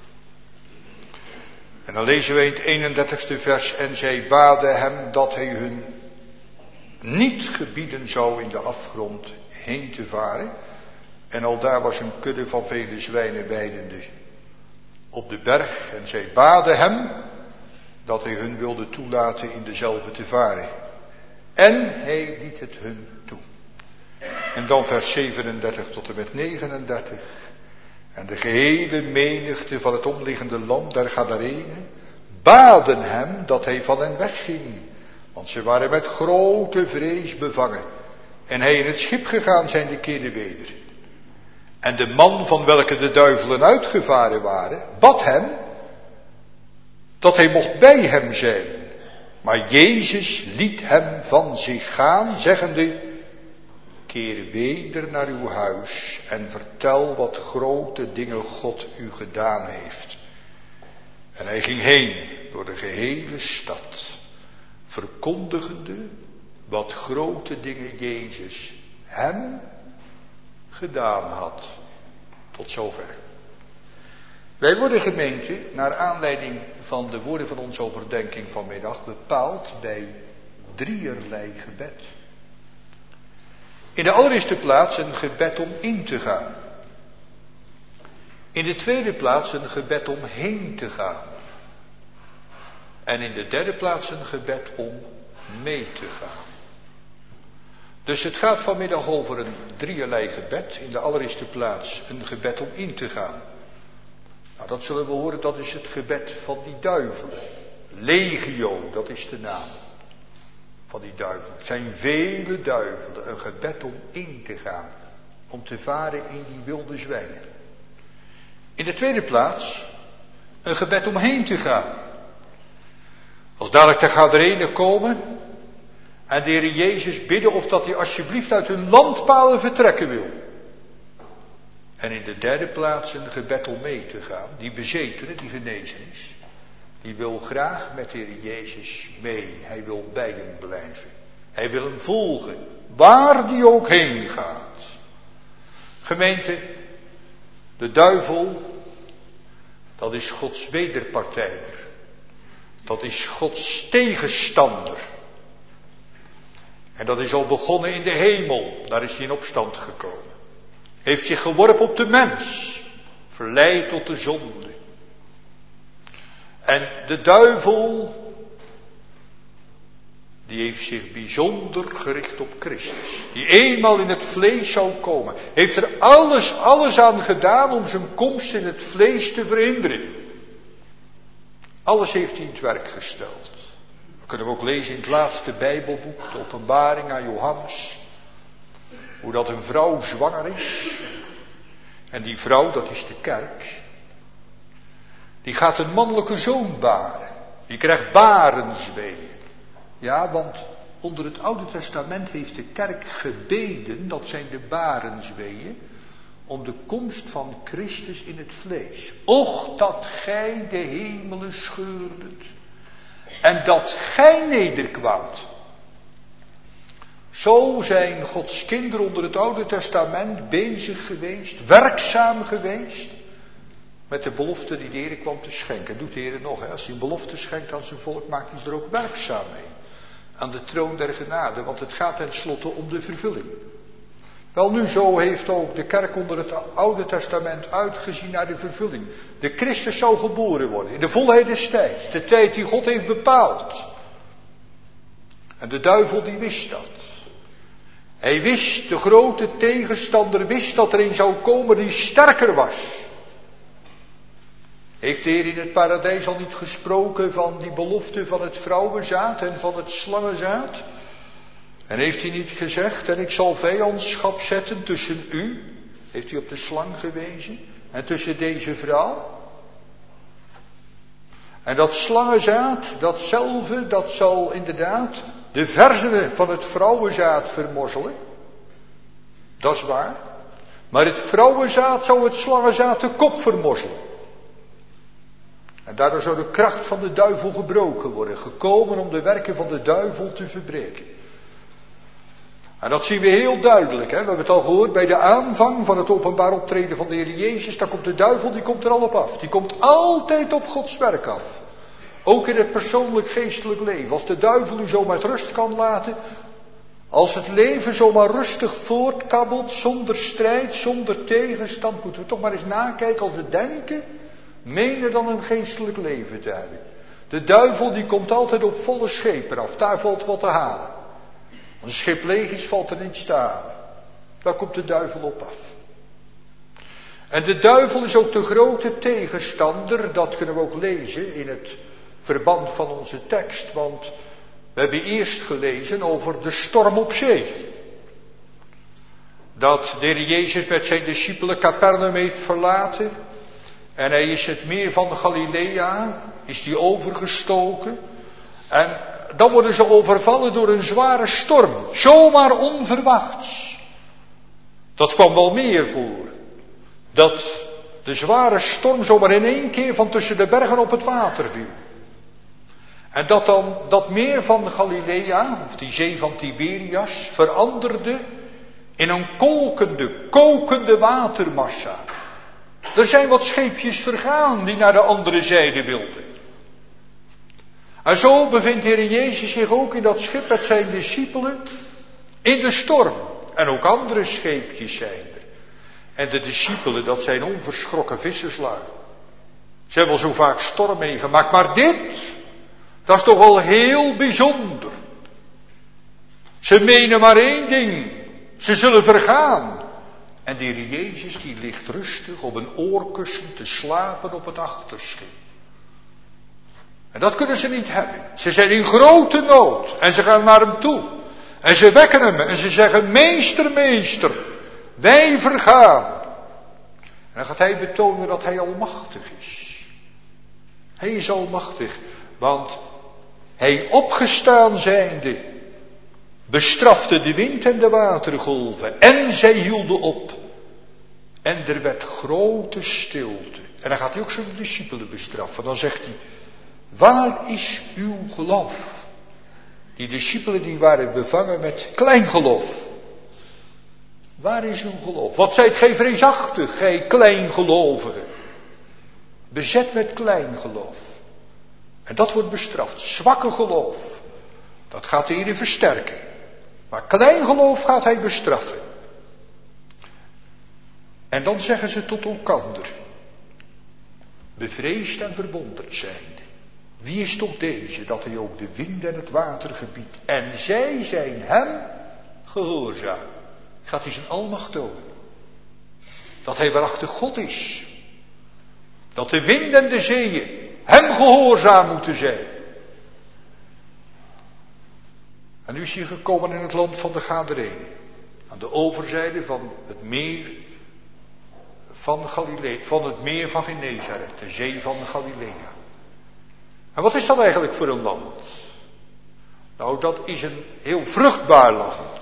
En dan lezen wij in het eenendertigste vers, en zij baden hem dat hij hun niet gebieden zou in de afgrond heen te varen. En al daar was een kudde van vele zwijnen weidende op de berg. En zij baden hem dat hij hun wilde toelaten in dezelfde te varen. En hij liet het hun toe. En dan vers zevenendertig tot en met negenendertig. En de gehele menigte van het omliggende land der Gadarenen baden hem dat hij van hen wegging. Want ze waren met grote vrees bevangen. En hij in het schip gegaan zijn de keren weder. En de man van welke de duivelen uitgevaren waren, bad hem dat hij mocht bij hem zijn. Maar Jezus liet hem van zich gaan, zeggende, keer weder naar uw huis en vertel wat grote dingen God u gedaan heeft. En hij ging heen door de gehele stad, verkondigende wat grote dingen Jezus hem gedaan had. Tot zover. Wij worden, gemeente, naar aanleiding van de woorden van onze overdenking vanmiddag bepaald bij drieërlei gebed. In de allereerste plaats een gebed om in te gaan. In de tweede plaats een gebed om heen te gaan. En in de derde plaats een gebed om mee te gaan. Dus het gaat vanmiddag over een drieërlei gebed. In de allereerste plaats een gebed om in te gaan. Nou, dat zullen we horen, dat is het gebed van die duivelen. Legio, dat is de naam van die duivelen. Het zijn vele duivelen, een gebed om in te gaan. Om te varen in die wilde zwijnen. In de tweede plaats een gebed om heen te gaan. Als dadelijk de Gadarenen komen en de Heer Jezus bidden of dat hij alsjeblieft uit hun landpalen vertrekken wil. En in de derde plaats een gebed om mee te gaan. Die bezetene, die genezen is, die wil graag met de Heer Jezus mee. Hij wil bij hem blijven. Hij wil hem volgen, waar die ook heen gaat. Gemeente, de duivel, dat is Gods wederpartijder. Dat is Gods tegenstander. En dat is al begonnen in de hemel. Daar is hij in opstand gekomen. Heeft zich geworpen op de mens. Verleid tot de zonde. En de duivel, die heeft zich bijzonder gericht op Christus. Die eenmaal in het vlees zou komen. Heeft er alles, alles aan gedaan om zijn komst in het vlees te verhinderen. Alles heeft hij in het werk gesteld. Dat kunnen we ook lezen in het laatste Bijbelboek, de Openbaring aan Johannes. Hoe dat een vrouw zwanger is. En die vrouw, dat is de kerk. Die gaat een mannelijke zoon baren. Die krijgt barensweeën. Ja, want onder het Oude Testament heeft de kerk gebeden, dat zijn de barensweeën, om de komst van Christus in het vlees. Och, dat gij de hemelen scheurdet en dat gij nederkwaamt. Zo zijn Gods kinderen onder het Oude Testament bezig geweest, werkzaam geweest, met de belofte die de Heer kwam te schenken. Doet de Heer nog, hè? Als hij een belofte schenkt aan zijn volk, maakt hij ze er ook werkzaam mee. Aan de troon der genade, want het gaat tenslotte om de vervulling. Wel nu, zo heeft ook de kerk onder het Oude Testament uitgezien naar de vervulling. De Christus zou geboren worden, in de volheid des tijds, de tijd die God heeft bepaald. En de duivel die wist dat. Hij wist, de grote tegenstander wist dat er een zou komen die sterker was. Heeft de Heer in het paradijs al niet gesproken van die belofte van het vrouwenzaad en van het slangenzaad? En heeft hij niet gezegd, en ik zal vijandschap zetten tussen u, heeft hij op de slang gewezen, en tussen deze vrouw? En dat slangenzaad, datzelfde, dat zal inderdaad de verzenen van het vrouwenzaad vermorzelen. Dat is waar. Maar het vrouwenzaad zou het slangenzaad de kop vermorzelen. En daardoor zou de kracht van de duivel gebroken worden. Gekomen om de werken van de duivel te verbreken. En dat zien we heel duidelijk. Hè? We hebben het al gehoord bij de aanvang van het openbaar optreden van de Heer Jezus. Daar komt de duivel, die komt er al op af. Die komt altijd op Gods werk af. Ook in het persoonlijk geestelijk leven. Als de duivel u zo met rust kan laten. Als het leven zomaar rustig voortkabbelt. Zonder strijd, zonder tegenstand. Moeten we toch maar eens nakijken als we denken. Menen dan een geestelijk leven te hebben. De duivel die komt altijd op volle schepen af. Daar valt wat te halen. Als een schip leeg is, valt er niets te halen. Daar komt de duivel op af. En de duivel is ook de grote tegenstander. Dat kunnen we ook lezen in het verband van onze tekst. Want we hebben eerst gelezen over de storm op zee. Dat de Heer Jezus met zijn discipelen Capernaum heeft verlaten. En hij is het meer van Galilea, is die overgestoken. En dan worden ze overvallen door een zware storm. Zomaar onverwachts. Dat kwam wel meer voor. Dat de zware storm zomaar in één keer van tussen de bergen op het water viel. En dat dan dat meer van Galilea, of die zee van Tiberias, veranderde in een kolkende, kokende watermassa. Er zijn wat scheepjes vergaan die naar de andere zijde wilden. En zo bevindt de Heer Jezus zich ook in dat schip met zijn discipelen in de storm. En ook andere scheepjes zijn er. En de discipelen, dat zijn onverschrokken visserslui. Ze hebben al zo vaak storm meegemaakt, maar dit, dat is toch wel heel bijzonder. Ze menen maar één ding. Ze zullen vergaan. En de Heer Jezus die ligt rustig op een oorkussen te slapen op het achterschip. En dat kunnen ze niet hebben. Ze zijn in grote nood. En ze gaan naar hem toe. En ze wekken hem. En ze zeggen, meester, meester, wij vergaan. En dan gaat hij betonen dat hij almachtig is. Hij is almachtig. Want hij opgestaan zijnde bestrafte de wind en de watergolven. En zij hielden op. En er werd grote stilte. En dan gaat hij ook zijn discipelen bestraffen. Dan zegt hij, waar is uw geloof? Die discipelen die waren bevangen met klein geloof. Waar is uw geloof? Wat zijt gij vreesachtig, gij kleingelovigen? Bezet met klein geloof. En dat wordt bestraft. Zwakke geloof. Dat gaat de Heer versterken. Maar klein geloof gaat hij bestraffen. En dan zeggen ze tot elkander. Bevreesd en verwonderd zijnde. Wie is toch deze, dat hij ook de wind en het water gebiedt? En zij zijn hem gehoorzaam. Gaat hij zijn almacht tonen. Dat hij waarachtig God is. Dat de wind en de zeeën hem gehoorzaam moeten zijn. En nu is hij gekomen in het land van de Gadarenen. Aan de overzijde van het meer van Galilea, van het meer van Genezaret, de zee van Galilea. En wat is dat eigenlijk voor een land? Nou, dat is een heel vruchtbaar land.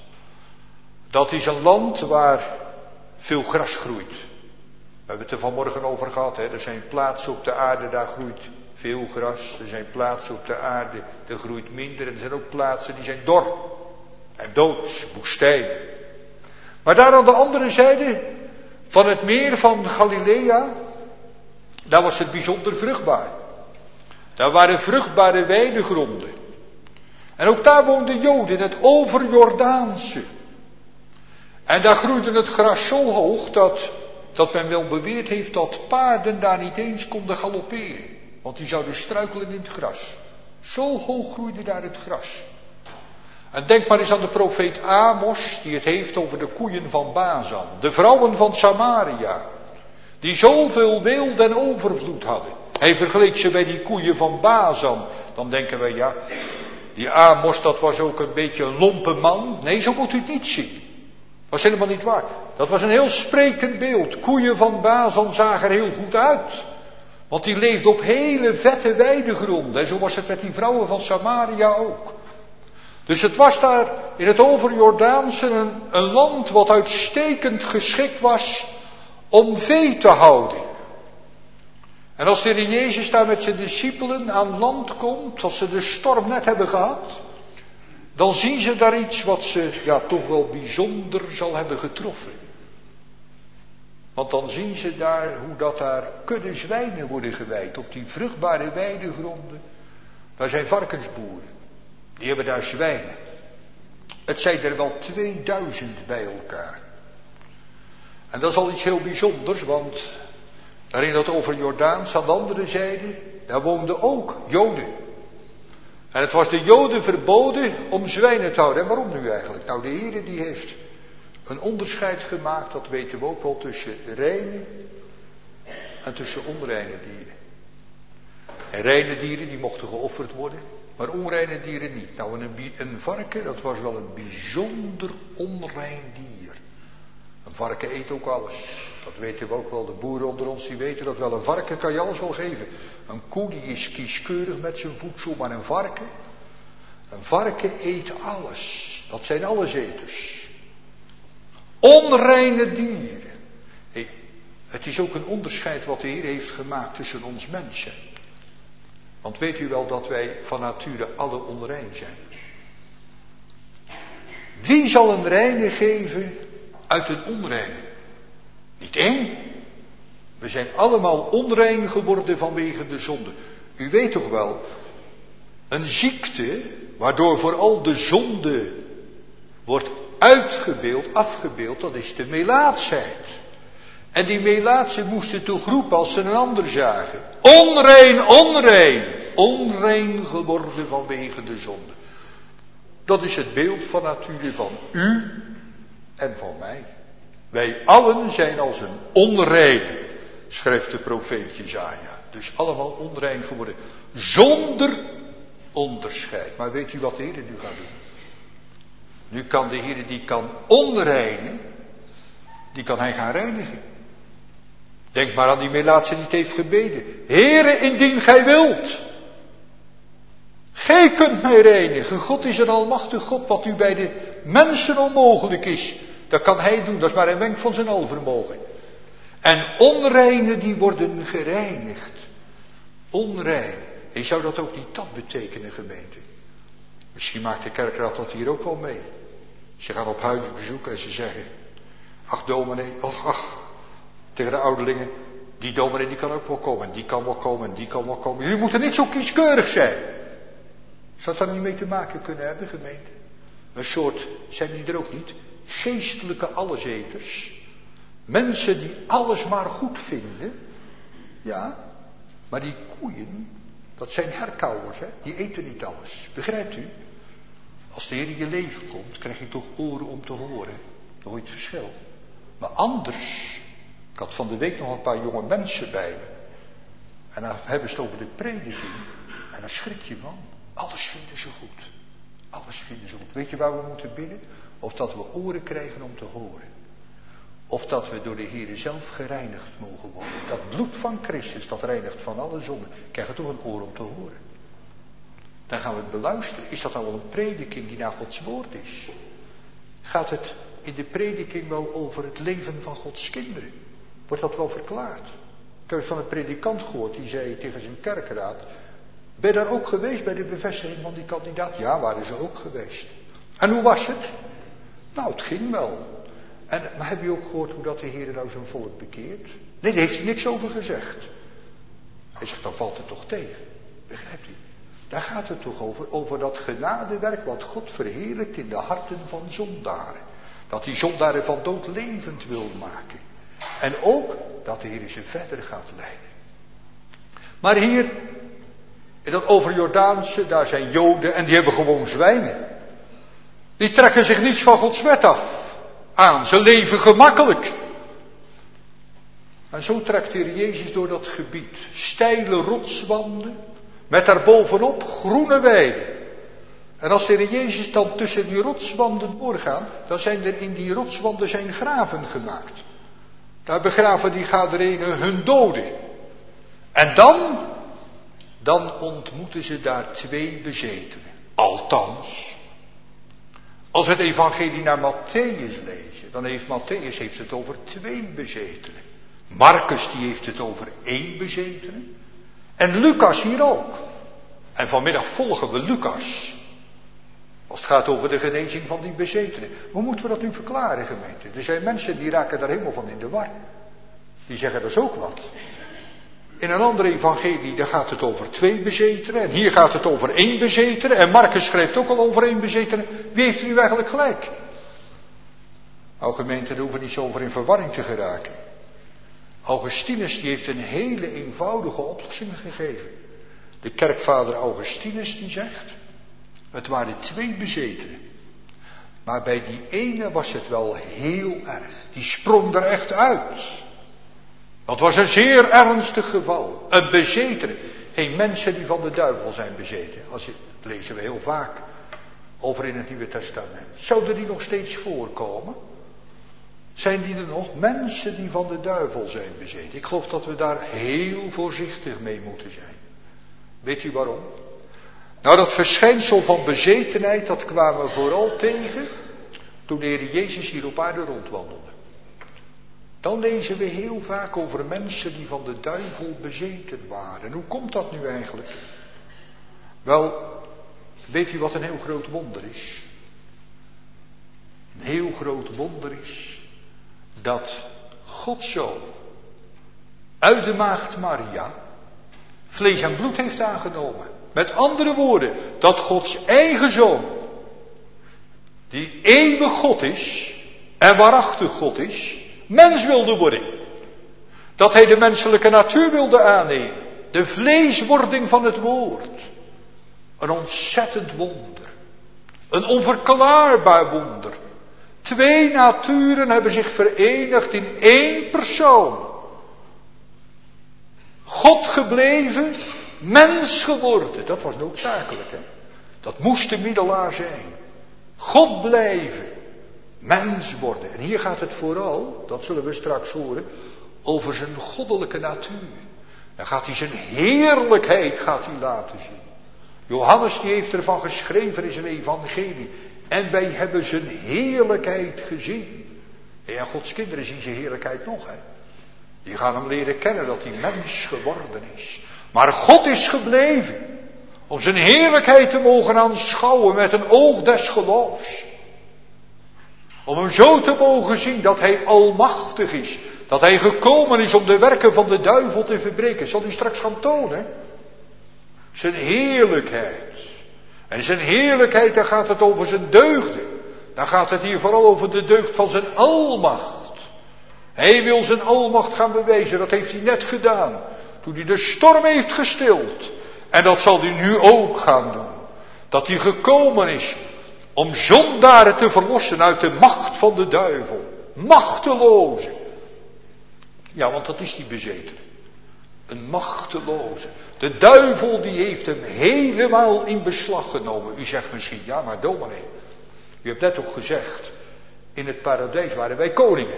Dat is een land waar veel gras groeit. We hebben het er vanmorgen over gehad. Hè? Er zijn plaatsen op de aarde, daar groeit veel gras. Er zijn plaatsen op de aarde, daar groeit minder. En er zijn ook plaatsen die zijn dor en doods, woestijnen. Maar daar aan de andere zijde van het meer van Galilea, daar was het bijzonder vruchtbaar. Daar waren vruchtbare weidegronden. En ook daar woonden Joden, het overjordaanse. En daar groeide het gras zo hoog dat, dat men wel beweerd heeft dat paarden daar niet eens konden galopperen. Want die zouden struikelen in het gras. Zo hoog groeide daar het gras. En denk maar eens aan de profeet Amos, die het heeft over de koeien van Bazan. De vrouwen van Samaria, die zoveel weelde en overvloed hadden. Hij vergeleek ze bij die koeien van Bazan. Dan denken wij, ja, die Amos, dat was ook een beetje een lompe man. Nee, zo moet u het niet zien. Dat was helemaal niet waar. Dat was een heel sprekend beeld. Koeien van Bazan zagen er heel goed uit. Want die leefden op hele vette weidegronden. En zo was het met die vrouwen van Samaria ook. Dus het was daar in het overjordaanse een, een land wat uitstekend geschikt was om vee te houden. En als de Heer Jezus daar met zijn discipelen aan land komt, als ze de storm net hebben gehad, dan zien ze daar iets wat ze ja toch wel bijzonder zal hebben getroffen. Want dan zien ze daar hoe dat daar kudde zwijnen worden geweid op die vruchtbare weidegronden. Daar zijn varkensboeren, die hebben daar zwijnen. Het zijn er wel tweeduizend bij elkaar. En dat is al iets heel bijzonders, want daar in dat overjordaans aan de andere zijde, daar woonden ook Joden. En het was de Joden verboden om zwijnen te houden. En waarom nu eigenlijk? Nou, de Heer die heeft een onderscheid gemaakt, dat weten we ook wel, tussen reine en tussen onreine dieren. En reine dieren die mochten geofferd worden, maar onreine dieren niet. Nou, een, een varken, dat was wel een bijzonder onrein dier. Een varken eet ook alles. Dat weten we ook wel, de boeren onder ons die weten dat wel. Een varken kan je alles wel geven. Een koe die is kieskeurig met zijn voedsel, maar een varken, een varken eet alles. Dat zijn alleseters. Onreine dieren. Hey, het is ook een onderscheid wat de Heer heeft gemaakt tussen ons mensen. Want weet u wel dat wij van nature alle onrein zijn? Wie zal een reine geven uit een onreine? Niet één. We zijn allemaal onrein geworden vanwege de zonde. U weet toch wel, een ziekte waardoor vooral de zonde wordt uitgebeeld, afgebeeld, dat is de melaatsheid. En die melaatsen moesten toch roepen als ze een ander zagen. Onrein, onrein, onrein geworden vanwege de zonde. Dat is het beeld van nature van u en van mij. Wij allen zijn als een onreine, schrijft de profeet Jesaja. Dus allemaal onrein geworden, zonder onderscheid. Maar weet u wat de Heer nu gaat doen? Nu kan de Heer, die kan onreinen, die kan hij gaan reinigen. Denk maar aan die melaatse die het heeft gebeden. Heere, indien gij wilt. Gij kunt mij reinigen. God is een almachtig God, wat nu bij de mensen onmogelijk is. Dat kan hij doen, dat is maar een wenk van zijn alvermogen. En onreine die worden gereinigd. Onrein. En zou dat ook niet dat betekenen, gemeente? Misschien maakt de kerkraad dat hier ook wel mee. Ze gaan op huisbezoek en ze zeggen, ach dominee, ach, ach, tegen de ouderlingen, die dominee die kan ook wel komen, en die kan wel komen, en die kan wel komen. Jullie moeten niet zo kieskeurig zijn. Zou dat daar niet mee te maken kunnen hebben, gemeente? Een soort, zijn die er ook niet, geestelijke alleseters. Mensen die alles maar goed vinden. Ja, maar die koeien, Dat zijn herkauwers, hè? Die eten niet alles. Begrijpt u? Als de Heer in je leven komt, krijg je toch oren om te horen. Dan hoor je het verschil. Maar anders, ik had van de week nog een paar jonge mensen bij me. En dan hebben ze het over de prediking. En dan schrik je van. Alles vinden ze goed. Alles vinden ze goed. Weet je waar we moeten bidden? Of dat we oren krijgen om te horen. Of dat we door de Heer zelf gereinigd mogen worden. Dat bloed van Christus, dat reinigt van alle zonden. Krijgen toch een oor om te horen. Dan gaan we het beluisteren. Is dat nou wel een prediking die naar Gods woord is? Gaat het in de prediking wel over het leven van Gods kinderen? Wordt dat wel verklaard? Ik heb van een predikant gehoord die zei tegen zijn kerkraad: ben je daar ook geweest bij de bevestiging van die kandidaat? Ja, waren ze ook geweest. En hoe was het? Nou, het ging wel. En, maar heb je ook gehoord hoe dat de Heer nou zijn volk bekeert? Nee, daar heeft hij niks over gezegd. Hij zegt, dan valt het toch tegen. Begrijpt u? Daar gaat het toch over. Over dat genadewerk wat God verheerlijkt in de harten van zondaren. Dat die zondaren van dood levend wil maken. En ook dat de Heer ze verder gaat leiden. Maar hier, in dat overjordaanse, daar zijn Joden en die hebben gewoon zwijnen. Die trekken zich niets van Gods wet af. Aan, ze leven gemakkelijk. En zo trekt de Heer Jezus door dat gebied. Steile rotswanden, met daarbovenop groene weiden. En als de Heer Jezus dan tussen die rotswanden doorgaat, dan zijn er in die rotswanden zijn graven gemaakt. Daar begraven die gaderenen hun doden. En dan, dan ontmoeten ze daar twee bezetenen. Althans, als we het evangelie naar Matthäus lezen, dan heeft Matthäus heeft het over twee bezetenen. Marcus die heeft het over één bezetene. En Lucas hier ook. En vanmiddag volgen we Lucas. Als het gaat over de genezing van die bezetenen. Hoe moeten we dat nu verklaren, gemeente? Er zijn mensen die raken daar helemaal van in de war. Die zeggen, dat is ook wat. In een andere evangelie, daar gaat het over twee bezetenen. En hier gaat het over één bezetene. En Marcus schrijft ook al over één bezetene. Wie heeft er nu eigenlijk gelijk? Nou, gemeente, daar hoeven we niet zo over in verwarring te geraken. Augustinus die heeft een hele eenvoudige oplossing gegeven. De kerkvader Augustinus die zegt, het waren twee bezetenen. Maar bij die ene was het wel heel erg. Die sprong er echt uit. Dat was een zeer ernstig geval. Een bezetene. Geen mensen die van de duivel zijn bezeten. Als je, dat lezen we heel vaak over in het Nieuwe Testament. Zouden die nog steeds voorkomen? Zijn die er nog? Mensen die van de duivel zijn bezeten. Ik geloof dat we daar heel voorzichtig mee moeten zijn. Weet u waarom? Nou, dat verschijnsel van bezetenheid, dat kwamen we vooral tegen toen de Heer Jezus hier op aarde rondwandelde. Dan lezen we heel vaak over mensen die van de duivel bezeten waren. En hoe komt dat nu eigenlijk? Wel, weet u wat een heel groot wonder is? Een heel groot wonder is dat Gods Zoon uit de maagd Maria vlees en bloed heeft aangenomen. Met andere woorden, dat Gods eigen Zoon, die eeuwig God is en waarachtig God is, mens wilde worden. Dat hij de menselijke natuur wilde aannemen. De vleeswording van het woord. Een ontzettend wonder. Een onverklaarbaar wonder. Twee naturen hebben zich verenigd in één persoon. God gebleven, mens geworden. Dat was noodzakelijk, hè. Dat moest de middelaar zijn. God blijven, mens worden. En hier gaat het vooral, dat zullen we straks horen, over zijn goddelijke natuur. Dan gaat hij zijn heerlijkheid gaat hij laten zien. Johannes die heeft ervan geschreven in zijn evangelie. En wij hebben zijn heerlijkheid gezien. En Gods kinderen zien zijn heerlijkheid nog, hè. Die gaan hem leren kennen dat hij mens geworden is. Maar God is gebleven om zijn heerlijkheid te mogen aanschouwen met een oog des geloofs. Om hem zo te mogen zien dat hij almachtig is. Dat hij gekomen is om de werken van de duivel te verbreken. Zal hij straks gaan tonen. Zijn heerlijkheid. En zijn heerlijkheid, daar gaat het over zijn deugden. Dan gaat het hier vooral over de deugd van zijn almacht. Hij wil zijn almacht gaan bewijzen. Dat heeft hij net gedaan. Toen hij de storm heeft gestild. En dat zal hij nu ook gaan doen. Dat hij gekomen is om zondaren te verlossen uit de macht van de duivel. Machteloze. Ja, want dat is die bezetene. Een machteloze. De duivel die heeft hem helemaal in beslag genomen. U zegt misschien, ja maar dominee, u hebt net toch gezegd, in het paradijs waren wij koningen.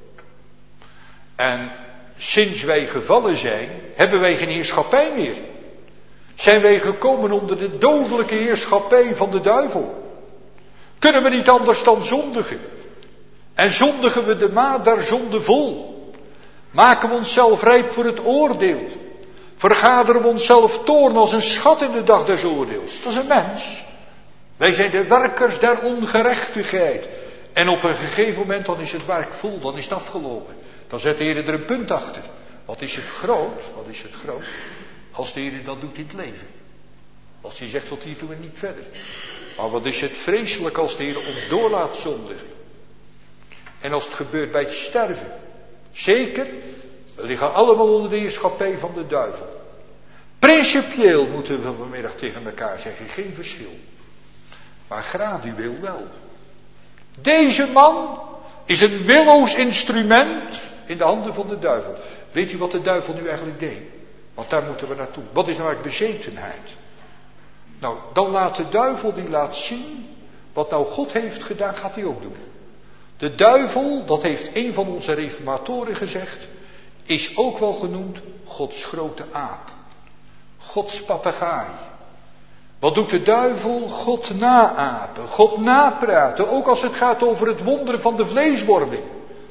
En sinds wij gevallen zijn, hebben wij geen heerschappij meer. Zijn wij gekomen onder de dodelijke heerschappij van de duivel. Kunnen we niet anders dan zondigen. En zondigen we de maat der zonde vol. Maken we onszelf rijp voor het oordeel. Vergaderen we onszelf toorn als een schat in de dag des oordeels. Dat is een mens. Wij zijn de werkers der ongerechtigheid. En op een gegeven moment dan is het werk vol, dan is het afgelopen. Dan zet de Heer er een punt achter. Wat is het groot, wat is het groot, als de Heer dat doet in het leven. Als hij zegt tot hier toe en niet verder. Maar wat is het vreselijk als de Heer ons doorlaat zondigen. En als het gebeurt bij het sterven. Zeker, we liggen allemaal onder de heerschappij van de duivel. Principieel moeten we vanmiddag tegen elkaar zeggen, geen verschil. Maar gradueel wel. Deze man is een willoos instrument in de handen van de duivel. Weet u wat de duivel nu eigenlijk deed? Want daar moeten we naartoe. Wat is nou eigenlijk bezetenheid? Nou, dan laat de duivel die laat zien wat nou God heeft gedaan, gaat hij ook doen. De duivel, dat heeft een van onze reformatoren gezegd, is ook wel genoemd Gods grote aap. Gods papegaai. Wat doet de duivel? God naapen, God napraten, ook als het gaat over het wonderen van de vleeswording.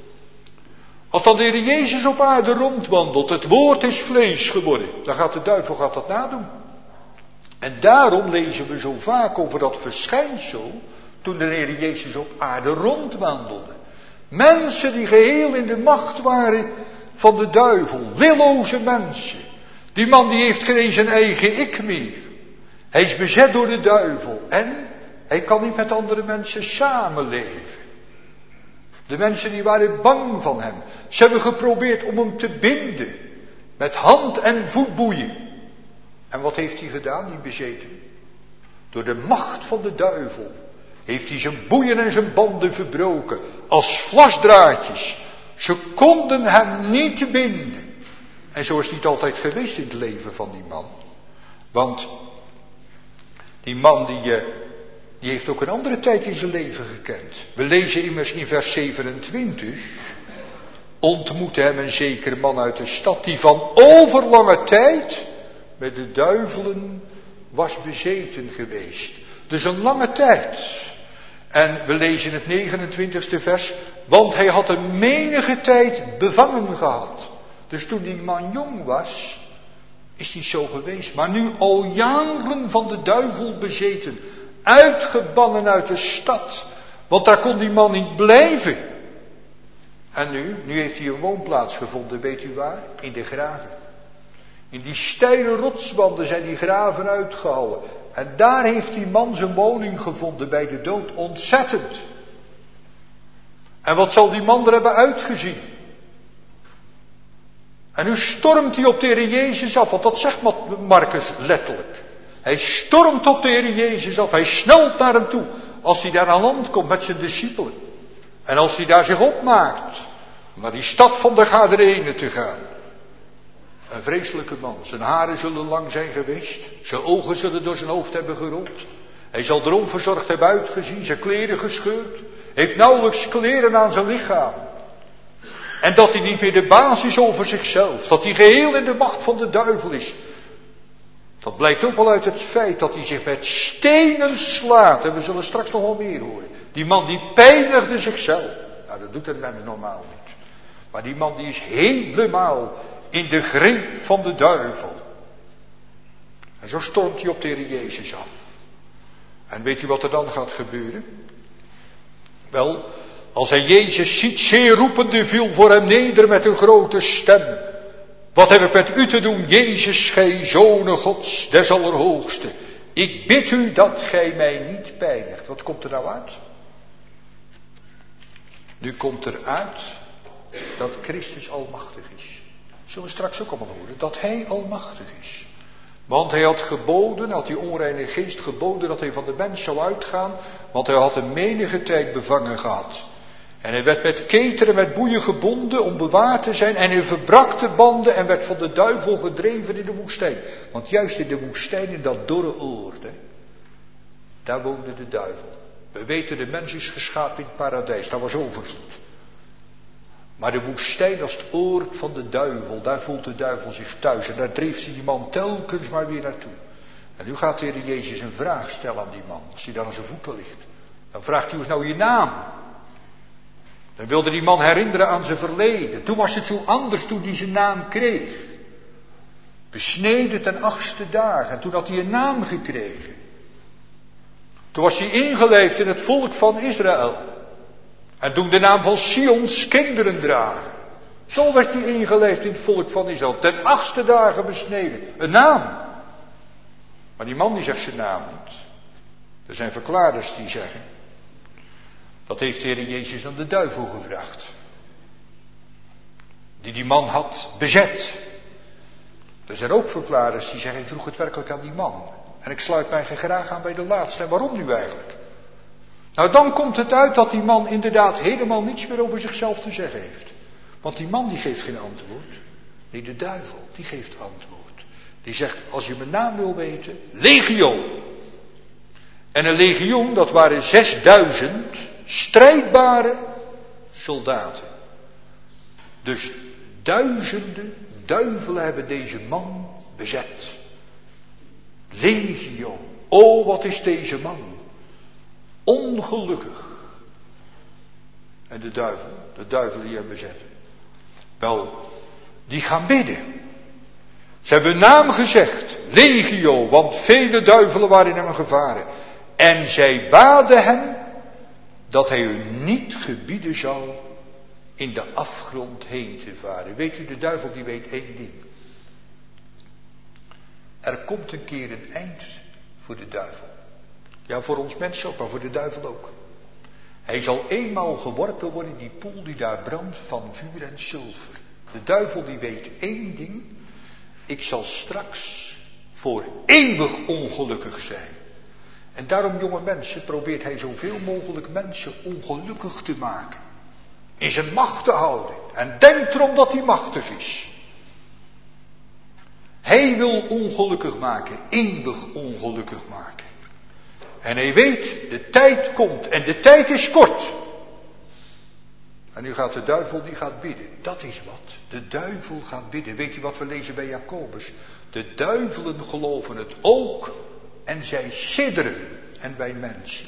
Als dan de Heer Jezus op aarde rondwandelt, het woord is vlees geworden, dan gaat de duivel gaat dat nadoen. En daarom lezen we zo vaak over dat verschijnsel, toen de Heer Jezus op aarde rondwandelde. Mensen die geheel in de macht waren van de duivel, willoze mensen. Die man die heeft geen eens zijn eigen ik meer. Hij is bezet door de duivel en hij kan niet met andere mensen samenleven. De mensen die waren bang van hem. Ze hebben geprobeerd om hem te binden. Met hand- en voetboeien. En wat heeft hij gedaan, die bezeten? Door de macht van de duivel heeft hij zijn boeien en zijn banden verbroken. Als vlasdraadjes. Ze konden hem niet binden. En zo is het niet altijd geweest in het leven van die man. Want die man die, die heeft ook een andere tijd in zijn leven gekend. We lezen immers in vers zevenentwintig. Ontmoette hem een zekere man uit de stad die van overlange tijd met de duivelen was bezeten geweest. Dus een lange tijd. En we lezen in het negenentwintigste vers. Want hij had een menige tijd bevangen gehad. Dus toen die man jong was, is hij zo geweest. Maar nu al jaren van de duivel bezeten. Uitgebannen uit de stad. Want daar kon die man niet blijven. En nu, nu heeft hij een woonplaats gevonden, weet u waar? In de graven. In die steile rotswanden zijn die graven uitgehouwen. En daar heeft die man zijn woning gevonden bij de dood. Ontzettend. En wat zal die man er hebben uitgezien? En nu stormt hij op de Heer Jezus af, want dat zegt Marcus letterlijk. Hij stormt op de Heer Jezus af, hij snelt naar hem toe. Als hij daar aan land komt met zijn discipelen. En als hij daar zich opmaakt om naar die stad van de Gadarenen te gaan. Een vreselijke man, zijn haren zullen lang zijn geweest. Zijn ogen zullen door zijn hoofd hebben gerold. Hij zal er onverzorgd hebben uitgezien, zijn kleren gescheurd. Heeft nauwelijks kleren aan zijn lichaam. En dat hij niet meer de baas is over zichzelf. Dat hij geheel in de macht van de duivel is. Dat blijkt ook wel uit het feit dat hij zich met stenen slaat. En we zullen straks nog wel meer horen. Die man die pijnigde zichzelf. Nou, dat doet een mens normaal niet. Maar die man die is helemaal in de greep van de duivel. En zo stormt hij op de Heer Jezus af. En weet u wat er dan gaat gebeuren? Wel, als hij Jezus ziet, zeer roepende, viel voor hem neder met een grote stem. Wat heb ik met u te doen, Jezus, gij Zoon Gods, des Allerhoogste. Ik bid u dat gij mij niet pijnigt. Wat komt er nou uit? Nu komt er uit dat Christus almachtig is. Zullen we straks ook allemaal horen, dat hij almachtig is. Want hij had geboden, had die onreine geest geboden dat hij van de mens zou uitgaan. Want hij had hem menige tijd bevangen gehad. En hij werd met ketenen, met boeien gebonden om bewaard te zijn. En hij verbrak de banden en werd van de duivel gedreven in de woestijn. Want juist in de woestijn, in dat dorre oord, hè, daar woonde de duivel. We weten, de mens is geschapen in het paradijs, daar was overvloed. Maar de woestijn als het oord van de duivel, daar voelt de duivel zich thuis. En daar dreef die man telkens maar weer naartoe. En nu gaat de Heer Jezus een vraag stellen aan die man, als hij dan aan zijn voeten ligt. Dan vraagt hij, hoe is nou je naam? Dan wilde die man herinneren aan zijn verleden. Toen was het zo anders toen hij zijn naam kreeg. Besneden ten achtste dagen. En toen had hij een naam gekregen. Toen was hij ingelijfd in het volk van Israël. En toen de naam van Sions kinderen dragen. Zo werd hij ingelijfd in het volk van Israël. Ten achtste dagen besneden. Een naam. Maar die man die zegt zijn naam niet. Er zijn verklaarders die zeggen. Dat heeft de Heer Jezus aan de duivel gevraagd. Die die man had bezet. Er zijn ook verklaarders die zeggen, hij vroeg het werkelijk aan die man. En ik sluit mij graag aan bij de laatste. En waarom nu eigenlijk? Nou, dan komt het uit dat die man inderdaad helemaal niets meer over zichzelf te zeggen heeft. Want die man die geeft geen antwoord. Nee, de duivel, die geeft antwoord. Die zegt, als je mijn naam wil weten, legio. En een legioen, dat waren zesduizend strijdbare soldaten. Dus duizenden duivelen hebben deze man bezet. Legio. O, wat is deze man ongelukkig. En de duivel, de duivel die hem bezetten. Wel, die gaan bidden. Ze hebben een naam gezegd, legio, want vele duivelen waren in hem gevaren. En zij baden hem dat hij hun niet gebieden zou in de afgrond heen te varen. Weet u, de duivel die weet één ding. Er komt een keer een eind voor de duivel. Ja, voor ons mensen ook, maar voor de duivel ook. Hij zal eenmaal geworpen worden in die poel die daar brandt van vuur en zilver. De duivel die weet één ding. Ik zal straks voor eeuwig ongelukkig zijn. En daarom, jonge mensen, probeert hij zoveel mogelijk mensen ongelukkig te maken. In zijn macht te houden. En denkt erom dat hij machtig is. Hij wil ongelukkig maken, eeuwig ongelukkig maken. En hij weet, de tijd komt en de tijd is kort. En nu gaat de duivel, die gaat bidden. Dat is wat. De duivel gaat bidden. Weet je wat we lezen bij Jacobus? De duivelen geloven het ook en zij sidderen. En wij mensen.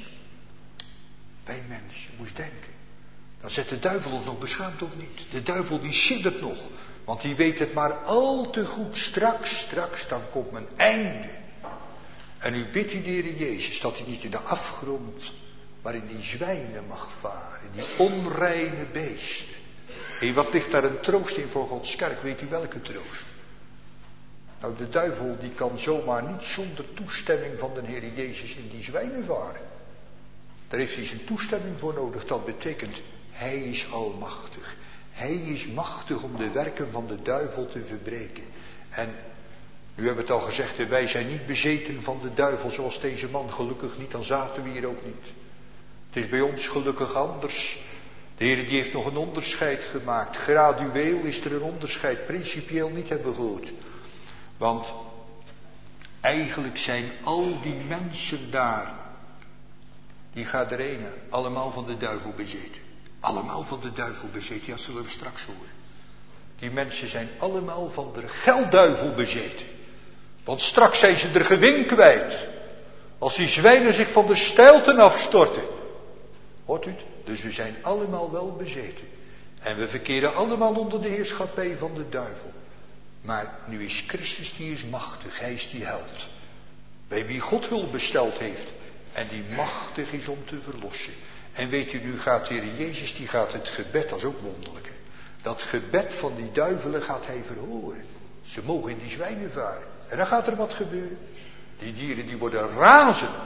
Wij mensen, moest denken. Dan zet de duivel ons nog beschaamd of niet? De duivel die siddert nog. Want die weet het maar al te goed. Straks, straks, dan komt mijn einde. En u bidt u de Heer Jezus dat hij niet in de afgrond, maar in die zwijnen mag varen. In die onreine beesten. En wat ligt daar een troost in voor Gods kerk? Weet u welke troost? Nou, de duivel die kan zomaar niet zonder toestemming van de Heer Jezus in die zwijnen varen. Daar heeft hij zijn toestemming voor nodig. Dat betekent, hij is almachtig. Hij is machtig om de werken van de duivel te verbreken. En nu hebben we het al gezegd, wij zijn niet bezeten van de duivel zoals deze man. Gelukkig niet, dan zaten we hier ook niet. Het is bij ons gelukkig anders. De Heer die heeft nog een onderscheid gemaakt. Gradueel is er een onderscheid, principieel niet, hebben we gehoord. Want eigenlijk zijn al die mensen daar, die gaat er een, allemaal van de duivel bezeten. Allemaal van de duivel bezeten, ja, zullen we straks horen. Die mensen zijn allemaal van de geldduivel bezeten. Want straks zijn ze er gewin kwijt. Als die zwijnen zich van de steilten afstorten. Hoort u het? Dus we zijn allemaal wel bezeten. En we verkeren allemaal onder de heerschappij van de duivel. Maar nu is Christus, die is machtig. Hij is die held. Bij wie God hulp besteld heeft. En die machtig is om te verlossen. En weet u, nu gaat de Heer Jezus, die gaat het gebed, dat is ook wonderlijk. Hè? Dat gebed van die duivelen gaat hij verhoren. Ze mogen in die zwijnen varen. En dan gaat er wat gebeuren. Die dieren die worden razend.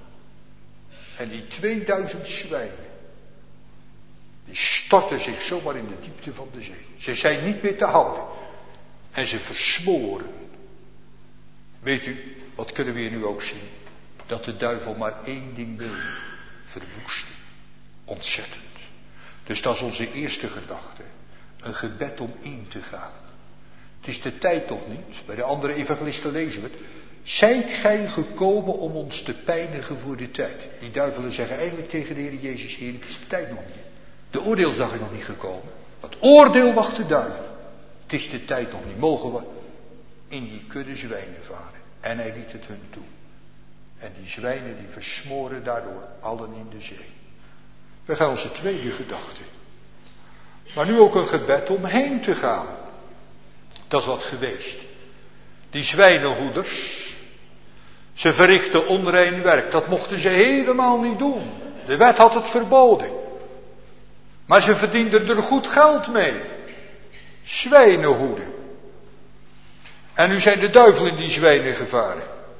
En die tweeduizend zwijnen, die storten zich zomaar in de diepte van de zee. Ze zijn niet meer te houden. En ze versmoren. Weet u, wat kunnen we hier nu ook zien? Dat de duivel maar één ding wil. Verwoesten. Ontzettend. Dus dat is onze eerste gedachte. Een gebed om in te gaan. Het is de tijd nog niet. Bij de andere evangelisten lezen we het. Zijt gij gekomen om ons te pijnigen voor de tijd? Die duivelen zeggen eigenlijk tegen de Heer Jezus, Heer, het is de tijd nog niet. De oordeelsdag is nog niet gekomen. Het oordeel wacht de duivel. Het is de tijd nog niet. Mogen we in die kudde zwijnen varen? En hij liet het hun toe. En die zwijnen die versmoren daardoor allen in de zee. We gaan onze tweede gedachte. Maar nu ook een gebed om heen te gaan. Dat is wat geweest. Die zwijnenhoeders. Ze verrichten onrein werk. Dat mochten ze helemaal niet doen. De wet had het verboden. Maar ze verdienden er goed geld mee. Zwijnenhoeden. En nu zijn de duivel in die zwijnen gevaren.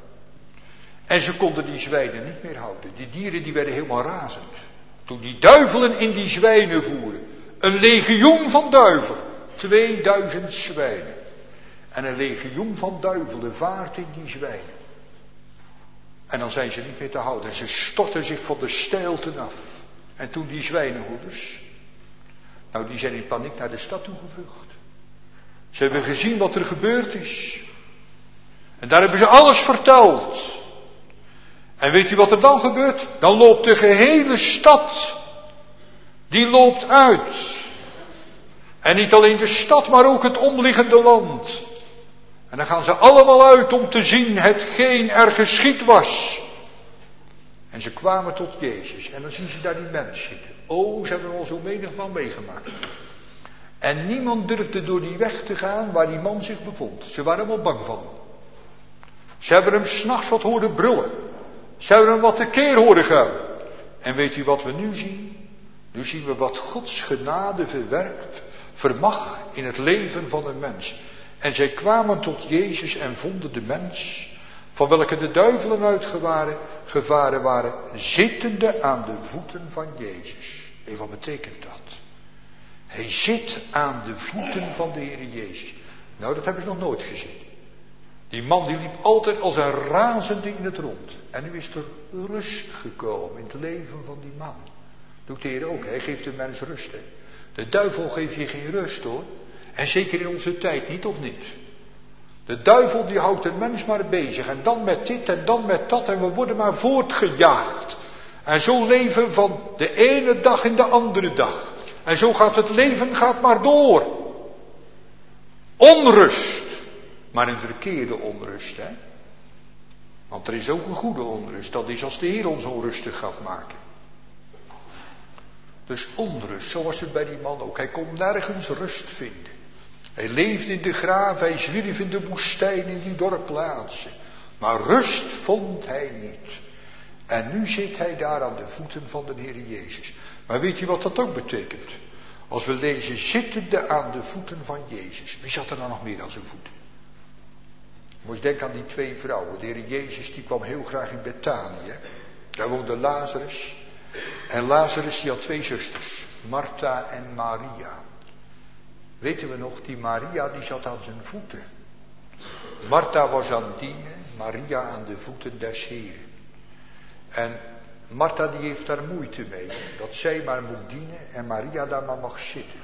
En ze konden die zwijnen niet meer houden. Die dieren die werden helemaal razend. Toen die duivelen in die zwijnen voeren. Een legioen van duivelen. Tweeduizend zwijnen. En een legioen van duivelen vaart in die zwijnen. En dan zijn ze niet meer te houden. En ze storten zich van de steilten af. En toen die zwijnenhoeders. Nou, die zijn in paniek naar de stad toe gevlucht. Ze hebben gezien wat er gebeurd is. En daar hebben ze alles verteld. En weet u wat er dan gebeurt? Dan loopt de gehele stad. Die loopt uit. En niet alleen de stad, maar ook het omliggende land. En dan gaan ze allemaal uit om te zien hetgeen er geschied was. En ze kwamen tot Jezus. En dan zien ze daar die mens zitten. Oh, ze hebben al zo menigmaal meegemaakt. En niemand durfde door die weg te gaan waar die man zich bevond. Ze waren allemaal bang van hem. Ze hebben hem 's nachts wat horen brullen. Ze hebben hem wat tekeer horen gaan. En weet u wat we nu zien? Nu zien we wat Gods genade verwerkt, vermag in het leven van een mens. En zij kwamen tot Jezus en vonden de mens, van welke de duivelen uitgevaren waren, zittende aan de voeten van Jezus. En wat betekent dat? Hij zit aan de voeten van de Heer Jezus. Nou, dat hebben ze nog nooit gezien. Die man die liep altijd als een razende in het rond. En nu is er rust gekomen in het leven van die man. Doet de Heer ook, hij geeft de mens rust. Hè. De duivel geeft je geen rust hoor. En zeker in onze tijd niet of niet. De duivel die houdt de mens maar bezig. En dan met dit en dan met dat. En we worden maar voortgejaagd. En zo leven van de ene dag in de andere dag. En zo gaat het leven gaat maar door. Onrust. Maar een verkeerde onrust, hè. Want er is ook een goede onrust. Dat is als de Heer ons onrustig gaat maken. Dus onrust, zo was het bij die man ook. Hij kon nergens rust vinden. Hij leefde in de graaf, hij zwierf in de woestijn in die dorpplaatsen. Maar rust vond hij niet. En nu zit hij daar aan de voeten van de Heer Jezus. Maar weet je wat dat ook betekent? Als we lezen, zittende aan de voeten van Jezus. Wie zat er dan nog meer aan zijn voeten? Je moet denken aan die twee vrouwen. De Heer Jezus die kwam heel graag in Betanië. Daar woonde Lazarus. En Lazarus die had twee zusters. Martha en Maria. Weten we nog, die Maria die zat aan zijn voeten. Martha was aan het dienen. Maria aan de voeten des Heren. En Martha die heeft daar moeite mee. Dat zij maar moet dienen en Maria daar maar mag zitten.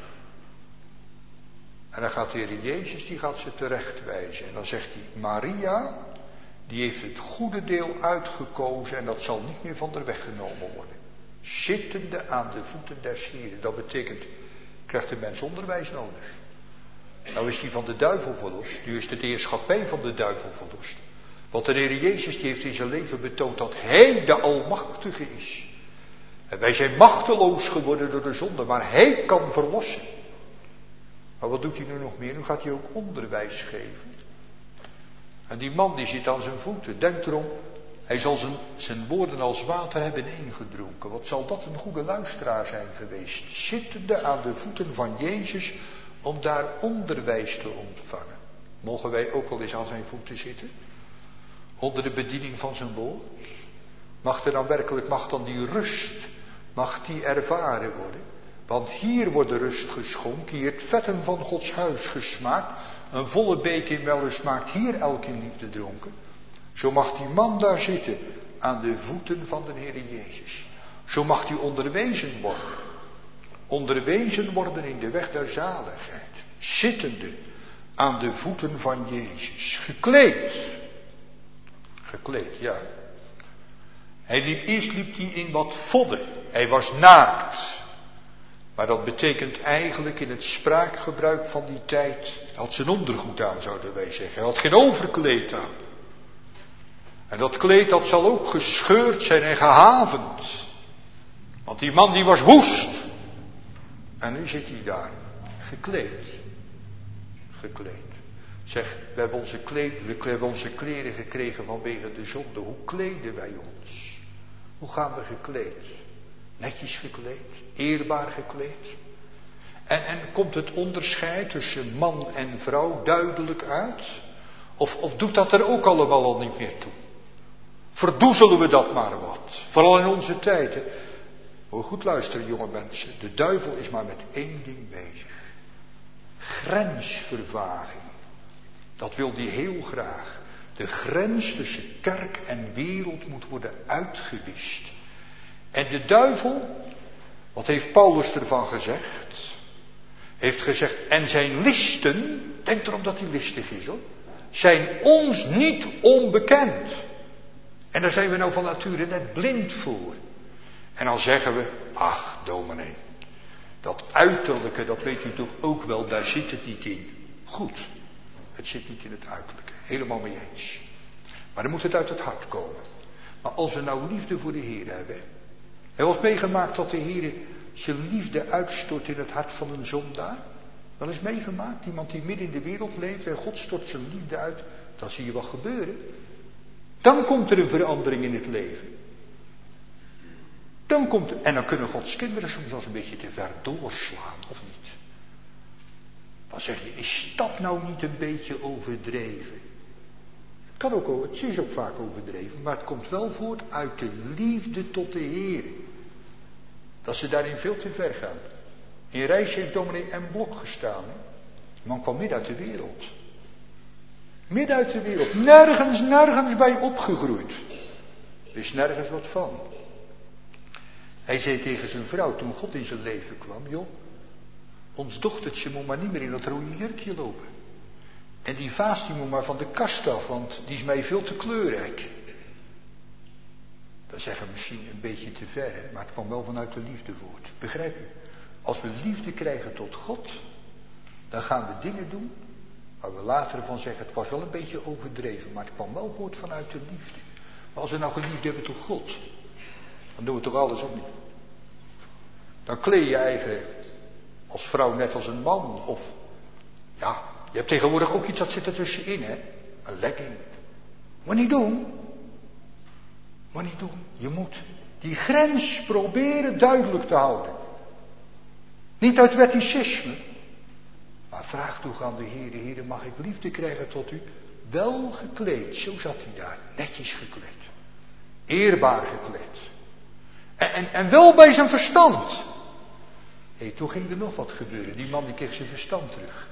En dan gaat de Heer Jezus, die gaat ze terechtwijzen. En dan zegt hij, Maria, die heeft het goede deel uitgekozen en dat zal niet meer van haar weggenomen worden. Zittende aan de voeten des Heren. Dat betekent, krijgt de mens onderwijs nodig. Nou is die van de duivel verlost. Nu is de heerschappij van de duivel verlost. Want de Heer Jezus die heeft in zijn leven betoond dat Hij de Almachtige is. En wij zijn machteloos geworden door de zonde, maar Hij kan verlossen. Maar wat doet hij nu nog meer? Nu gaat hij ook onderwijs geven. En die man die zit aan zijn voeten. Denk erom, hij zal zijn, zijn woorden als water hebben ingedronken. Wat zal dat een goede luisteraar zijn geweest. Zittende aan de voeten van Jezus om daar onderwijs te ontvangen. Mogen wij ook al eens aan zijn voeten zitten? Onder de bediening van zijn woord. Mag er dan werkelijk, mag dan die rust, mag die ervaren worden? Want hier wordt de rust geschonken, hier het vetten van Gods huis gesmaakt. Een volle beek in wellust maakt hier elk in liefde dronken. Zo mag die man daar zitten aan de voeten van de Heer Jezus. Zo mag hij onderwezen worden. Onderwezen worden in de weg der zaligheid. Zittende aan de voeten van Jezus. Gekleed. Gekleed, ja. Hij liep, eerst liep hij in wat vodden. Hij was naakt. Maar dat betekent eigenlijk in het spraakgebruik van die tijd. Hij had zijn ondergoed aan, zouden wij zeggen. Hij had geen overkleed aan. En dat kleed dat zal ook gescheurd zijn en gehavend. Want die man die was woest. En nu zit hij daar. Gekleed. Gekleed. Zeg, we hebben onze, kleed, we hebben onze kleren gekregen vanwege de zonde. Hoe kleden wij ons? Hoe gaan we gekleed? Netjes gekleed? Eerbaar gekleed? En, en komt het onderscheid tussen man en vrouw duidelijk uit? Of, of doet dat er ook allemaal al niet meer toe? Verdoezelen we dat maar wat? Vooral in onze tijd. Hè? Moet goed luisteren, jonge mensen. De duivel is maar met één ding bezig. Grensvervaging. Dat wil hij heel graag. De grens tussen kerk en wereld moet worden uitgewist. En de duivel, wat heeft Paulus ervan gezegd? Heeft gezegd, en zijn listen, denk erom dat hij listig is hoor, zijn ons niet onbekend. En daar zijn we nou van nature net blind voor. En dan zeggen we, ach dominee, dat uiterlijke, dat weet u toch ook wel, daar zit het niet in. Goed, het zit niet in het uiterlijke, helemaal mee eens. Maar dan moet het uit het hart komen. Maar als we nou liefde voor de Heer hebben, hebben we ons meegemaakt dat de Heer zijn liefde uitstort in het hart van een zondaar? Wel eens meegemaakt, iemand die midden in de wereld leeft en God stort zijn liefde uit, dan zie je wat gebeuren. Dan komt er een verandering in het leven. Dan komt er, en dan kunnen Gods kinderen soms wel eens een beetje te ver doorslaan, of niet? Dan zeg je, is dat nou niet een beetje overdreven? Het kan ook, het is ook vaak overdreven, maar het komt wel voort uit de liefde tot de Heer. Dat ze daarin veel te ver gaan. In Rijs heeft dominee M. Blok gestaan. Hè? De man kwam midden uit de wereld. Midden uit de wereld. Nergens, nergens bij opgegroeid. Er is nergens wat van. Hij zei tegen zijn vrouw toen God in zijn leven kwam. Joh, ons dochtertje moet maar niet meer in dat rode jurkje lopen. En die vaas die moet maar van de kast af, want die is mij veel te kleurrijk. Dat zeggen we misschien een beetje te ver, hè? Maar het kwam wel vanuit de liefde voort. Begrijp u? Als we liefde krijgen tot God, dan gaan we dingen doen waar we later van zeggen, het was wel een beetje overdreven, maar het kwam wel voort vanuit de liefde. Maar als we nou geliefd hebben tot God, dan doen we toch alles of niet? Dan kleed je eigen als vrouw net als een man, of ja, je hebt tegenwoordig ook iets dat zit er tussenin, hè? Een legging. Moet niet doen. Moet niet doen. Je moet die grens proberen duidelijk te houden. Niet uit wetticisme. Maar vraag toch aan de Heer, Heer, mag ik liefde krijgen tot u? Wel gekleed, zo zat hij daar, netjes gekleed. Eerbaar gekleed. En, en, en wel bij zijn verstand. Hé, hey, toen ging er nog wat gebeuren. Die man die kreeg zijn verstand terug.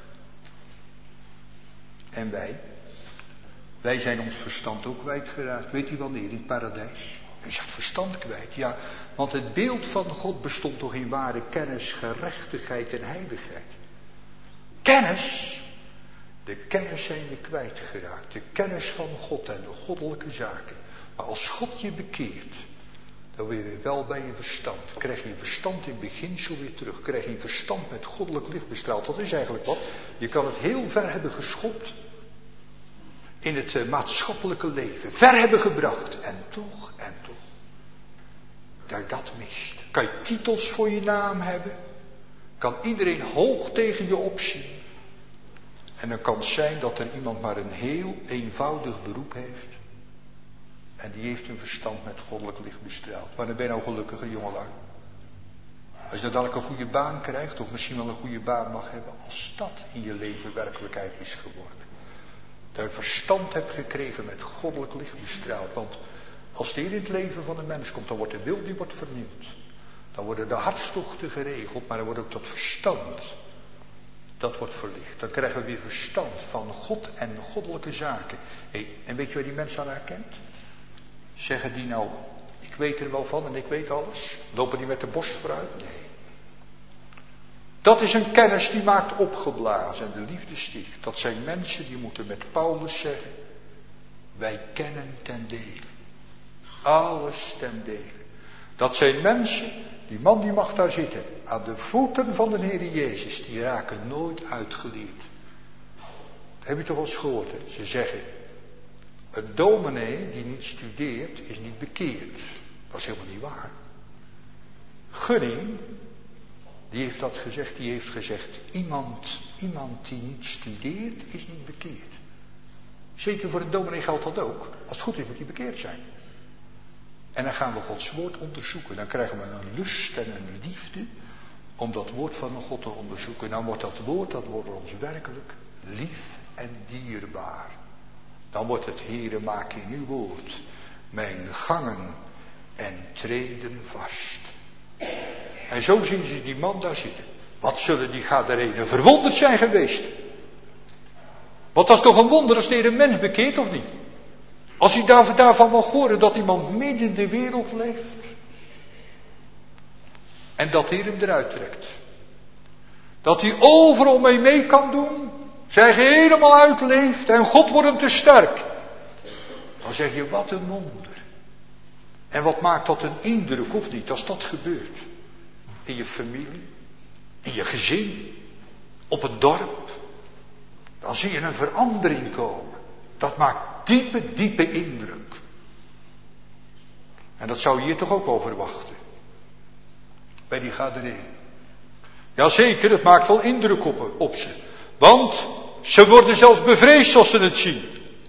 En wij? Wij zijn ons verstand ook kwijtgeraakt. Weet u wanneer? In het paradijs. U zegt verstand kwijt. Ja, want het beeld van God bestond toch in ware kennis, gerechtigheid en heiligheid. Kennis. De kennis zijn we kwijtgeraakt. De kennis van God en de goddelijke zaken. Maar als God je bekeert, dan ben je weer wel bij je verstand. Krijg je verstand in beginsel weer terug. Krijg je verstand met goddelijk licht bestraald. Dat is eigenlijk wat. Je kan het heel ver hebben geschopt in het uh, maatschappelijke leven. Ver hebben gebracht. En toch, en toch. Dat je dat mist. Kan je titels voor je naam hebben. Kan iedereen hoog tegen je opzien. En dan kan het zijn dat er iemand maar een heel eenvoudig beroep heeft. En die heeft een verstand met goddelijk licht bestraald. Maar dan ben je nou gelukkiger jongelui. Als je nou dadelijk een goede baan krijgt, of misschien wel een goede baan mag hebben, als dat in je leven werkelijkheid is geworden. Dat je verstand hebt gekregen met goddelijk licht bestraald. Want als de Heer in het leven van een mens komt, dan wordt de wil die wordt vernieuwd. Dan worden de hartstochten geregeld, maar dan wordt ook dat verstand Dat wordt verlicht. Dan krijgen we weer verstand van God en goddelijke zaken. Hey, en weet je waar die mensen aan herkent? Zeggen die nou, ik weet er wel van en ik weet alles. Lopen die met de borst vooruit? Nee. Dat is een kennis die maakt opgeblazen en de liefde sticht. Dat zijn mensen die moeten met Paulus zeggen, wij kennen ten dele. Alles ten dele. Dat zijn mensen, die man die mag daar zitten, aan de voeten van de Heer Jezus, die raken nooit uitgeleerd. Dat heb je toch wel eens gehoord, hè? Ze zeggen, een dominee die niet studeert, is niet bekeerd. Dat is helemaal niet waar. Gunning, die heeft dat gezegd, die heeft gezegd, iemand, iemand die niet studeert, is niet bekeerd. Zeker voor een dominee geldt dat ook. Als het goed is, moet hij bekeerd zijn. En dan gaan we Gods woord onderzoeken. Dan krijgen we een lust en een liefde om dat woord van God te onderzoeken. Dan wordt dat woord, dat wordt ons werkelijk lief en dierbaar. Dan wordt het, Heere, maak in uw woord mijn gangen en treden vast. En zo zien ze die man daar zitten. Wat zullen die Gadarenen verwonderd zijn geweest. Want dat is toch een wonder als de een mens bekeert of niet? Als hij daar, daarvan mag horen dat iemand midden in de wereld leeft. En dat hij hem eruit trekt. Dat hij overal mee mee kan doen. Zij helemaal uitleeft en God wordt hem te sterk. Dan zeg je, wat een wonder. En wat maakt dat een indruk of niet als dat gebeurt? In je familie, in je gezin, op het dorp. Dan zie je een verandering komen. Dat maakt diepe, diepe indruk. En dat zou je hier toch ook over wachten. Bij die Gadarenen. Jazeker, het maakt wel indruk op, op ze. Want ze worden zelfs bevreesd als ze het zien.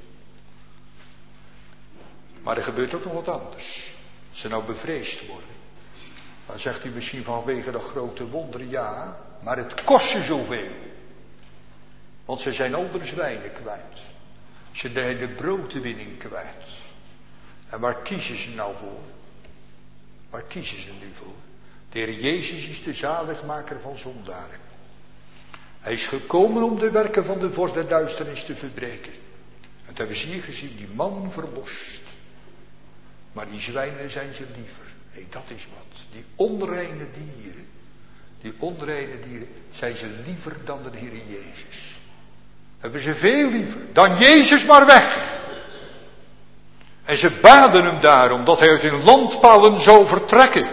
Maar er gebeurt ook nog wat anders. Als ze nou bevreesd worden. Dan zegt u misschien vanwege dat grote wonder, ja, maar het kost ze zoveel. Want ze zijn al de zwijnen kwijt. Ze zijn de broodwinning kwijt. En waar kiezen ze nou voor? Waar kiezen ze nu voor? De Heer Jezus is de zaligmaker van zondaren. Hij is gekomen om de werken van de vorst der duisternis te verbreken. En dat hebben ze hier gezien, die man verlost. Maar die zwijnen zijn ze liever. Hé, dat is wat. Die onreine dieren, die onreine dieren, zijn ze liever dan de Heer Jezus. Hebben ze veel liever dan Jezus maar weg. En ze baden hem daarom dat hij uit hun landpalen zou vertrekken.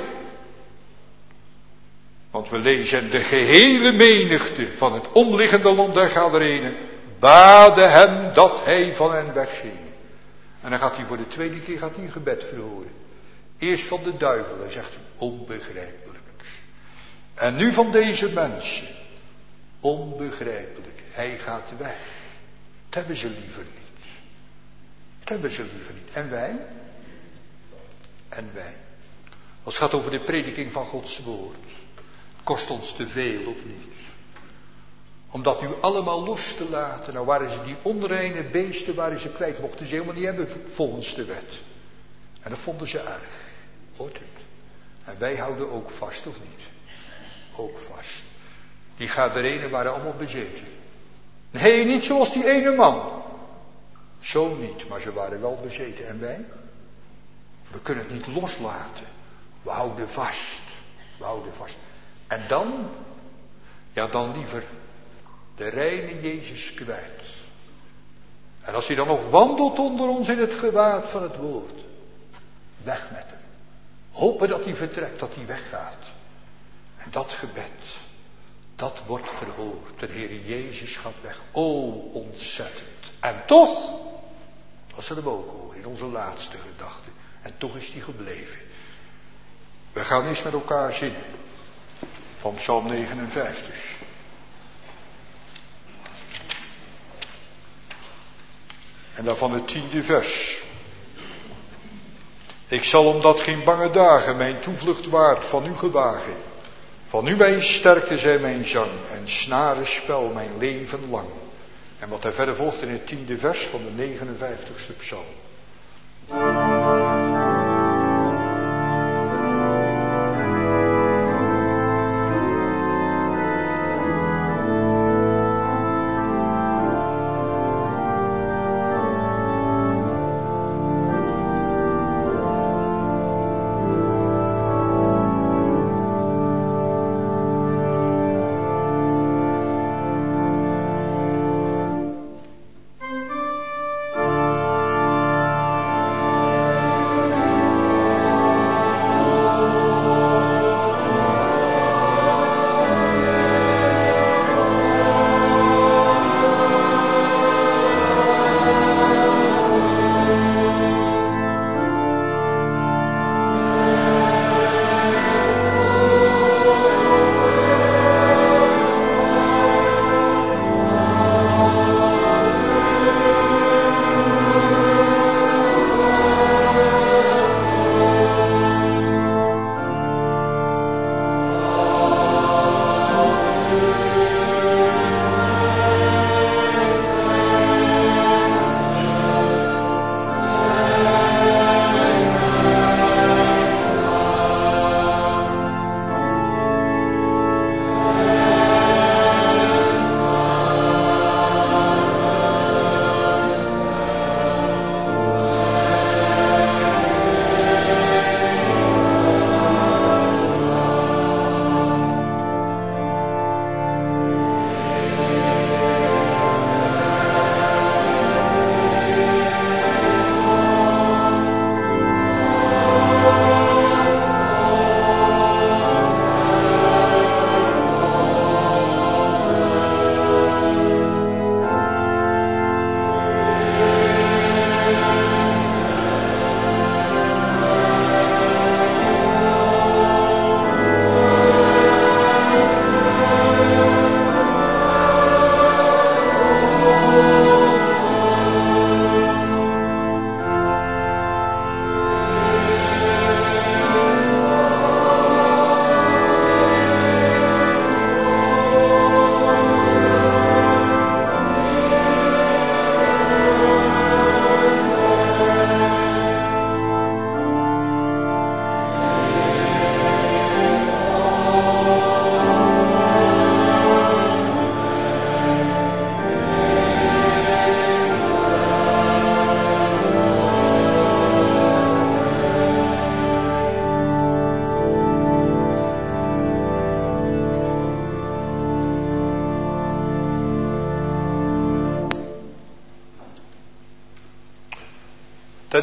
Want we lezen, de gehele menigte van het omliggende land der Gadarenen baden hem dat hij van hen wegging. En dan gaat hij voor de tweede keer gaat hij een gebed verhoren. Eerst van de duivel, hij zegt onbegrijpelijk. En nu van deze mensen, onbegrijpelijk. Hij gaat weg. Dat hebben ze liever niet. Dat hebben ze liever niet. En wij? En wij? Als het gaat over de prediking van Gods woord. Kost ons te veel of niet? Om dat nu allemaal los te laten. Nou waren ze die onreine beesten waren ze kwijt. Mochten ze helemaal niet hebben volgens de wet. En dat vonden ze erg. Hoort het? En wij houden ook vast of niet? Ook vast. Die Gadarenen waren allemaal bezeten. Nee, niet zoals die ene man. Zo niet, maar ze waren wel bezeten. En wij? We kunnen het niet loslaten. We houden vast. We houden vast. En dan? Ja, dan liever de reine Jezus kwijt. En als hij dan nog wandelt onder ons in het gewaad van het woord. Weg met hem. Hopen dat hij vertrekt, dat hij weggaat. En dat gebed. Dat wordt verhoord. De Heer Jezus gaat weg. O, ontzettend. En toch, dat zullen we ook horen in onze laatste gedachte. En toch is die gebleven. We gaan eens met elkaar zingen. Van Psalm negenenvijftig. En daarvan het tiende vers. Ik zal omdat geen bange dagen mijn toevlucht waard van u gewagen. Van u mijn sterkte zijn mijn zang en snarenspel mijn leven lang. En wat er verder volgt in het tiende vers van de negenenvijftigste psalm.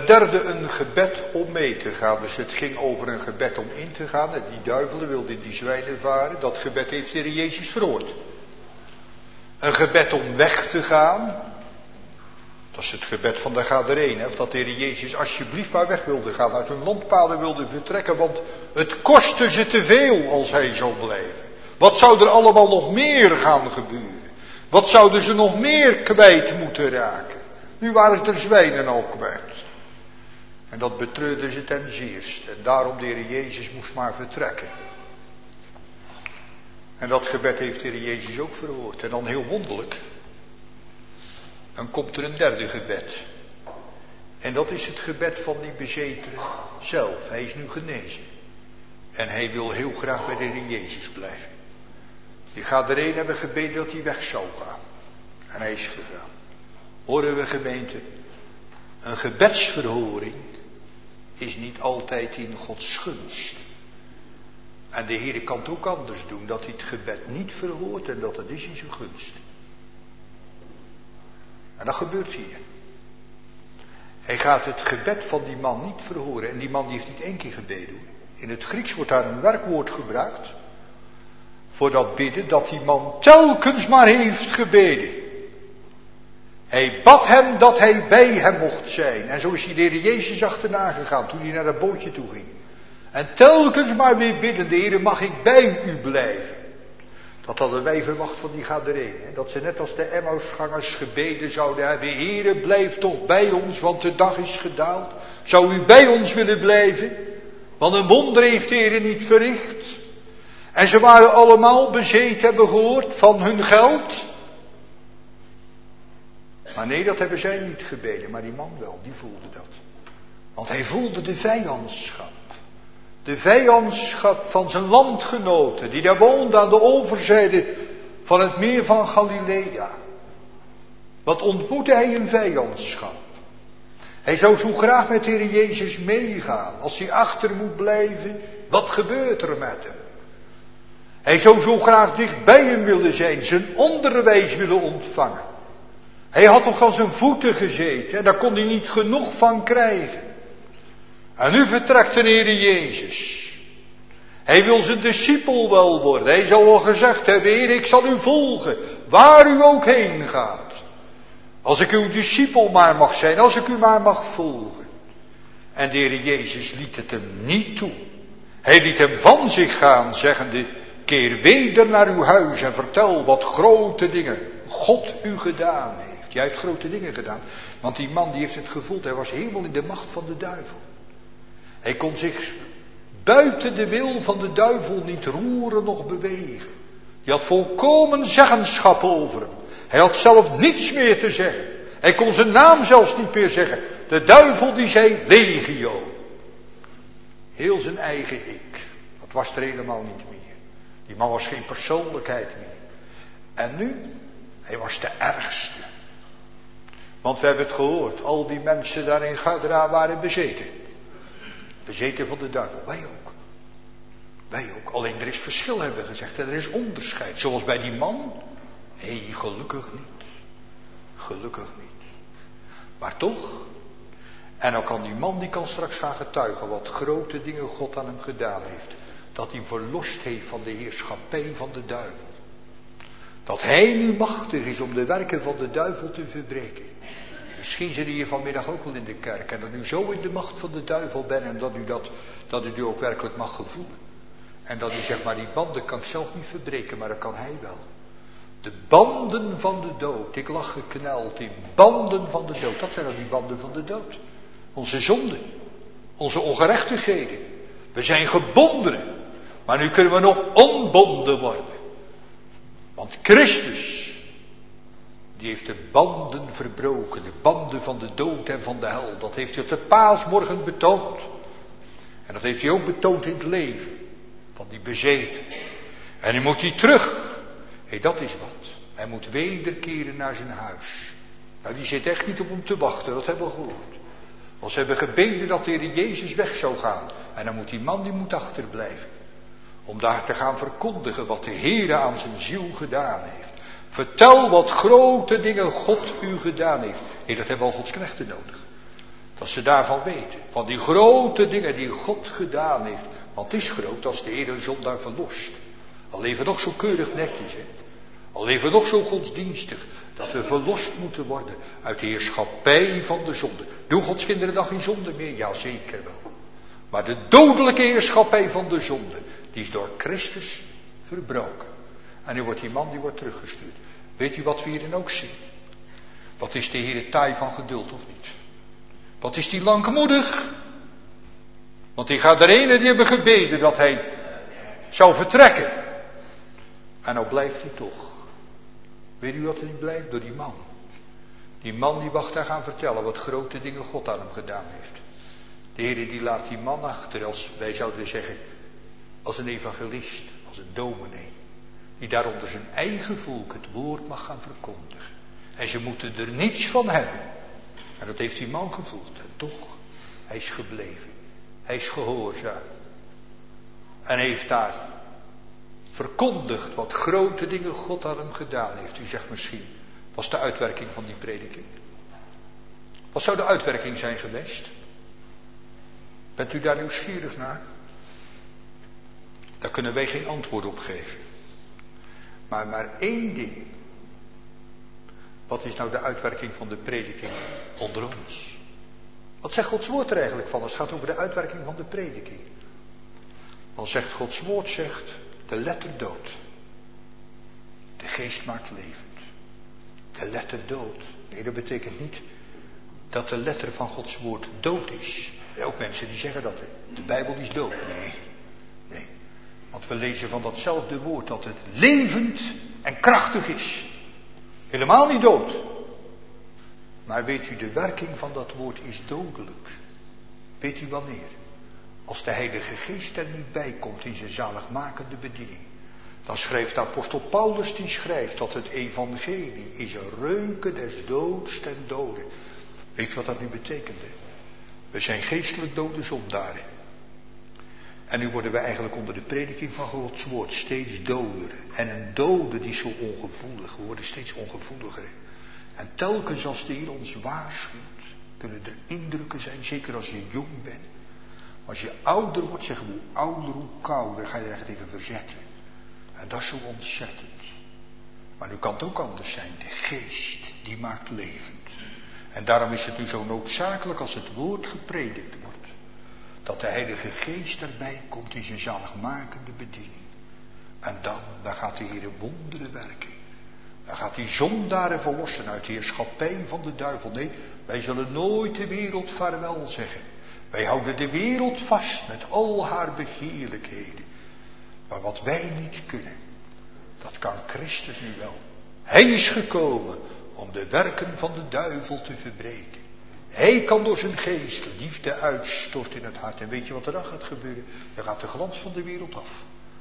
Ten derde een gebed om mee te gaan. Dus het ging over een gebed om in te gaan. En die duivelen wilden die zwijnen varen. Dat gebed heeft de Heer Jezus verhoord. Een gebed om weg te gaan. Dat is het gebed van de Gadarenen. Of dat de Heer Jezus alsjeblieft maar weg wilde gaan. Uit hun landpaden wilde vertrekken. Want het kostte ze te veel als hij zou blijven. Wat zou er allemaal nog meer gaan gebeuren? Wat zouden ze nog meer kwijt moeten raken? Nu waren ze er zwijnen al kwijt. En dat betreurde ze ten zeerst. En daarom de Heer Jezus moest maar vertrekken. En dat gebed heeft de Heer Jezus ook verhoord. En dan heel wonderlijk. Dan komt er een derde gebed. En dat is het gebed van die bezetene zelf. Hij is nu genezen. En hij wil heel graag bij de Heer Jezus blijven. Die gaat er een hebben gebeden dat hij weg zou gaan. En hij is gegaan. Horen we gemeente, een gebedsverhoring is niet altijd in Gods gunst. En de Heer kan het ook anders doen, dat hij het gebed niet verhoort en dat het is in zijn gunst. En dat gebeurt hier. Hij gaat het gebed van die man niet verhoren. En die man die heeft niet één keer gebeden. In het Grieks wordt daar een werkwoord gebruikt. Voor dat bidden dat die man telkens maar heeft gebeden. Hij bad hem dat hij bij hem mocht zijn. En zo is hij de Heer Jezus achterna gegaan toen hij naar dat bootje toe ging. En telkens maar weer bidden, de Heer, mag ik bij u blijven. Dat hadden wij verwacht van die Gadarenen. Dat ze net als de Emmausgangers gebeden zouden hebben. Heere, blijf toch bij ons, want de dag is gedaald. Zou u bij ons willen blijven? Want een wonder heeft de Heer niet verricht. En ze waren allemaal bezeten, hebben gehoord, van hun geld. Maar nee, dat hebben zij niet gebeden. Maar die man wel, die voelde dat. Want hij voelde de vijandschap. De vijandschap van zijn landgenoten, die daar woonden aan de overzijde van het meer van Galilea. Wat ontmoette hij een vijandschap? Hij zou zo graag met de Heer Jezus meegaan. Als hij achter moet blijven, wat gebeurt er met hem? Hij zou zo graag dicht bij hem willen zijn, zijn onderwijs willen ontvangen. Hij had toch aan zijn voeten gezeten en daar kon hij niet genoeg van krijgen. En nu vertrekt de Heer Jezus. Hij wil zijn discipel wel worden. Hij zal al gezegd hebben, Heer, ik zal u volgen, waar u ook heen gaat. Als ik uw discipel maar mag zijn, als ik u maar mag volgen. En de Heer Jezus liet het hem niet toe. Hij liet hem van zich gaan, zeggende, keer weder naar uw huis en vertel wat grote dingen God u gedaan heeft. Jij heeft grote dingen gedaan. Want die man die heeft het gevoeld, hij was helemaal in de macht van de duivel. Hij kon zich buiten de wil van de duivel niet roeren noch bewegen. Die had volkomen zeggenschap over hem. Hij had zelf niets meer te zeggen. Hij kon zijn naam zelfs niet meer zeggen. De duivel die zei legio. Heel zijn eigen ik. Dat was er helemaal niet meer. Die man was geen persoonlijkheid meer. En nu, hij was de ergste. Want we hebben het gehoord. Al die mensen daar in Gadara waren bezeten. Bezeten van de duivel. Wij ook. Wij ook. Alleen er is verschil, hebben we gezegd. En er is onderscheid. Zoals bij die man. Nee, gelukkig niet. Gelukkig niet. Maar toch. En dan kan die man, die kan straks gaan getuigen. Wat grote dingen God aan hem gedaan heeft. Dat hij verlost heeft van de heerschappij van de duivel. Dat hij nu machtig is om de werken van de duivel te verbreken. Misschien zit u hier vanmiddag ook wel in de kerk. En dat u zo in de macht van de duivel bent. En dat u dat, dat u die ook werkelijk mag gevoelen. En dat u zegt, maar die banden kan ik zelf niet verbreken. Maar dat kan hij wel. De banden van de dood. Ik lag gekneld in banden van de dood. Dat zijn dan die banden van de dood. Onze zonden. Onze ongerechtigheden. We zijn gebonden. Maar nu kunnen we nog onbonden worden. Want Christus. Die heeft de banden verbroken. De banden van de dood en van de hel. Dat heeft hij op de paasmorgen betoond. En dat heeft hij ook betoond in het leven. Van die bezeten. En nu moet hij terug. Hé, dat is wat. Hij moet wederkeren naar zijn huis. Nou, die zit echt niet op hem te wachten. Dat hebben we gehoord. Want ze hebben gebeden dat de Heer Jezus weg zou gaan. En dan moet die man, die moet achterblijven. Om daar te gaan verkondigen wat de Heer aan zijn ziel gedaan heeft. Vertel wat grote dingen God u gedaan heeft. Hé, dat hebben al Gods knechten nodig. Dat ze daarvan weten. Van die grote dingen die God gedaan heeft. Want het is groot als de Heer een zondaar verlost. Al leven we nog zo keurig netjes, hè. Al leven we nog zo godsdienstig. Dat we verlost moeten worden uit de heerschappij van de zonde. Doen Gods kinderen dan geen zonde meer? Ja, zeker wel. Maar de dodelijke heerschappij van de zonde, die is door Christus verbroken. En nu wordt die man die wordt teruggestuurd. Weet u wat we hierin ook zien? Wat is de Heer taai van geduld of niet? Wat is die langmoedig? Want die gaat er een die hebben gebeden dat hij zou vertrekken. En nou blijft hij toch. Weet u wat hij blijft? Door die man. Die man die wacht daar gaan vertellen wat grote dingen God aan hem gedaan heeft. De Heer die laat die man achter als, wij zouden zeggen, als een evangelist, als een dominee. Die daar onder zijn eigen volk het woord mag gaan verkondigen. En ze moeten er niets van hebben. En dat heeft die man gevoeld. En toch, hij is gebleven. Hij is gehoorzaam. En heeft daar verkondigd wat grote dingen God aan hem gedaan heeft. U zegt misschien, was de uitwerking van die prediking? Wat zou de uitwerking zijn geweest? Bent u daar nieuwsgierig naar? Daar kunnen wij geen antwoord op geven. Maar maar één ding. Wat is nou de uitwerking van de prediking onder ons? Wat zegt Gods woord er eigenlijk van? Het gaat over de uitwerking van de prediking. Dan zegt Gods woord, zegt, de letter dood. De geest maakt levend. De letter dood. Nee, dat betekent niet dat de letter van Gods woord dood is. Er zijn ook mensen die zeggen dat de Bijbel is dood. Nee, nee. Want we lezen van datzelfde woord dat het levend en krachtig is. Helemaal niet dood. Maar weet u, de werking van dat woord is dodelijk. Weet u wanneer? Als de Heilige Geest er niet bij komt in zijn zaligmakende bediening. Dan schrijft de apostel Paulus, die schrijft dat het evangelie is een reuken des doods ten dode. Weet je wat dat nu betekent? Hè? We zijn geestelijk dode zondaren. En nu worden we eigenlijk onder de prediking van Gods woord steeds doder. En een dode die is zo ongevoelig. We worden steeds ongevoeliger. En telkens als de Heer ons waarschuwt, kunnen er indrukken zijn, zeker als je jong bent. Als je ouder wordt, zeggen we hoe ouder, hoe kouder, ga je er echt tegen verzetten. En dat is zo ontzettend. Maar nu kan het ook anders zijn. De geest, die maakt levend. En daarom is het nu zo noodzakelijk als het woord gepredikt wordt. Dat de Heilige Geest erbij komt in zijn zaligmakende bediening. En dan, dan gaat de Heer wonderen werken. Dan gaat hij zondaren verlossen uit de heerschappij van de duivel. Nee, wij zullen nooit de wereld vaarwel zeggen. Wij houden de wereld vast met al haar begeerlijkheden. Maar wat wij niet kunnen, dat kan Christus nu wel. Hij is gekomen om de werken van de duivel te verbreken. Hij kan door zijn geest liefde uitstorten in het hart. En weet je wat er dan gaat gebeuren? Dan gaat de glans van de wereld af.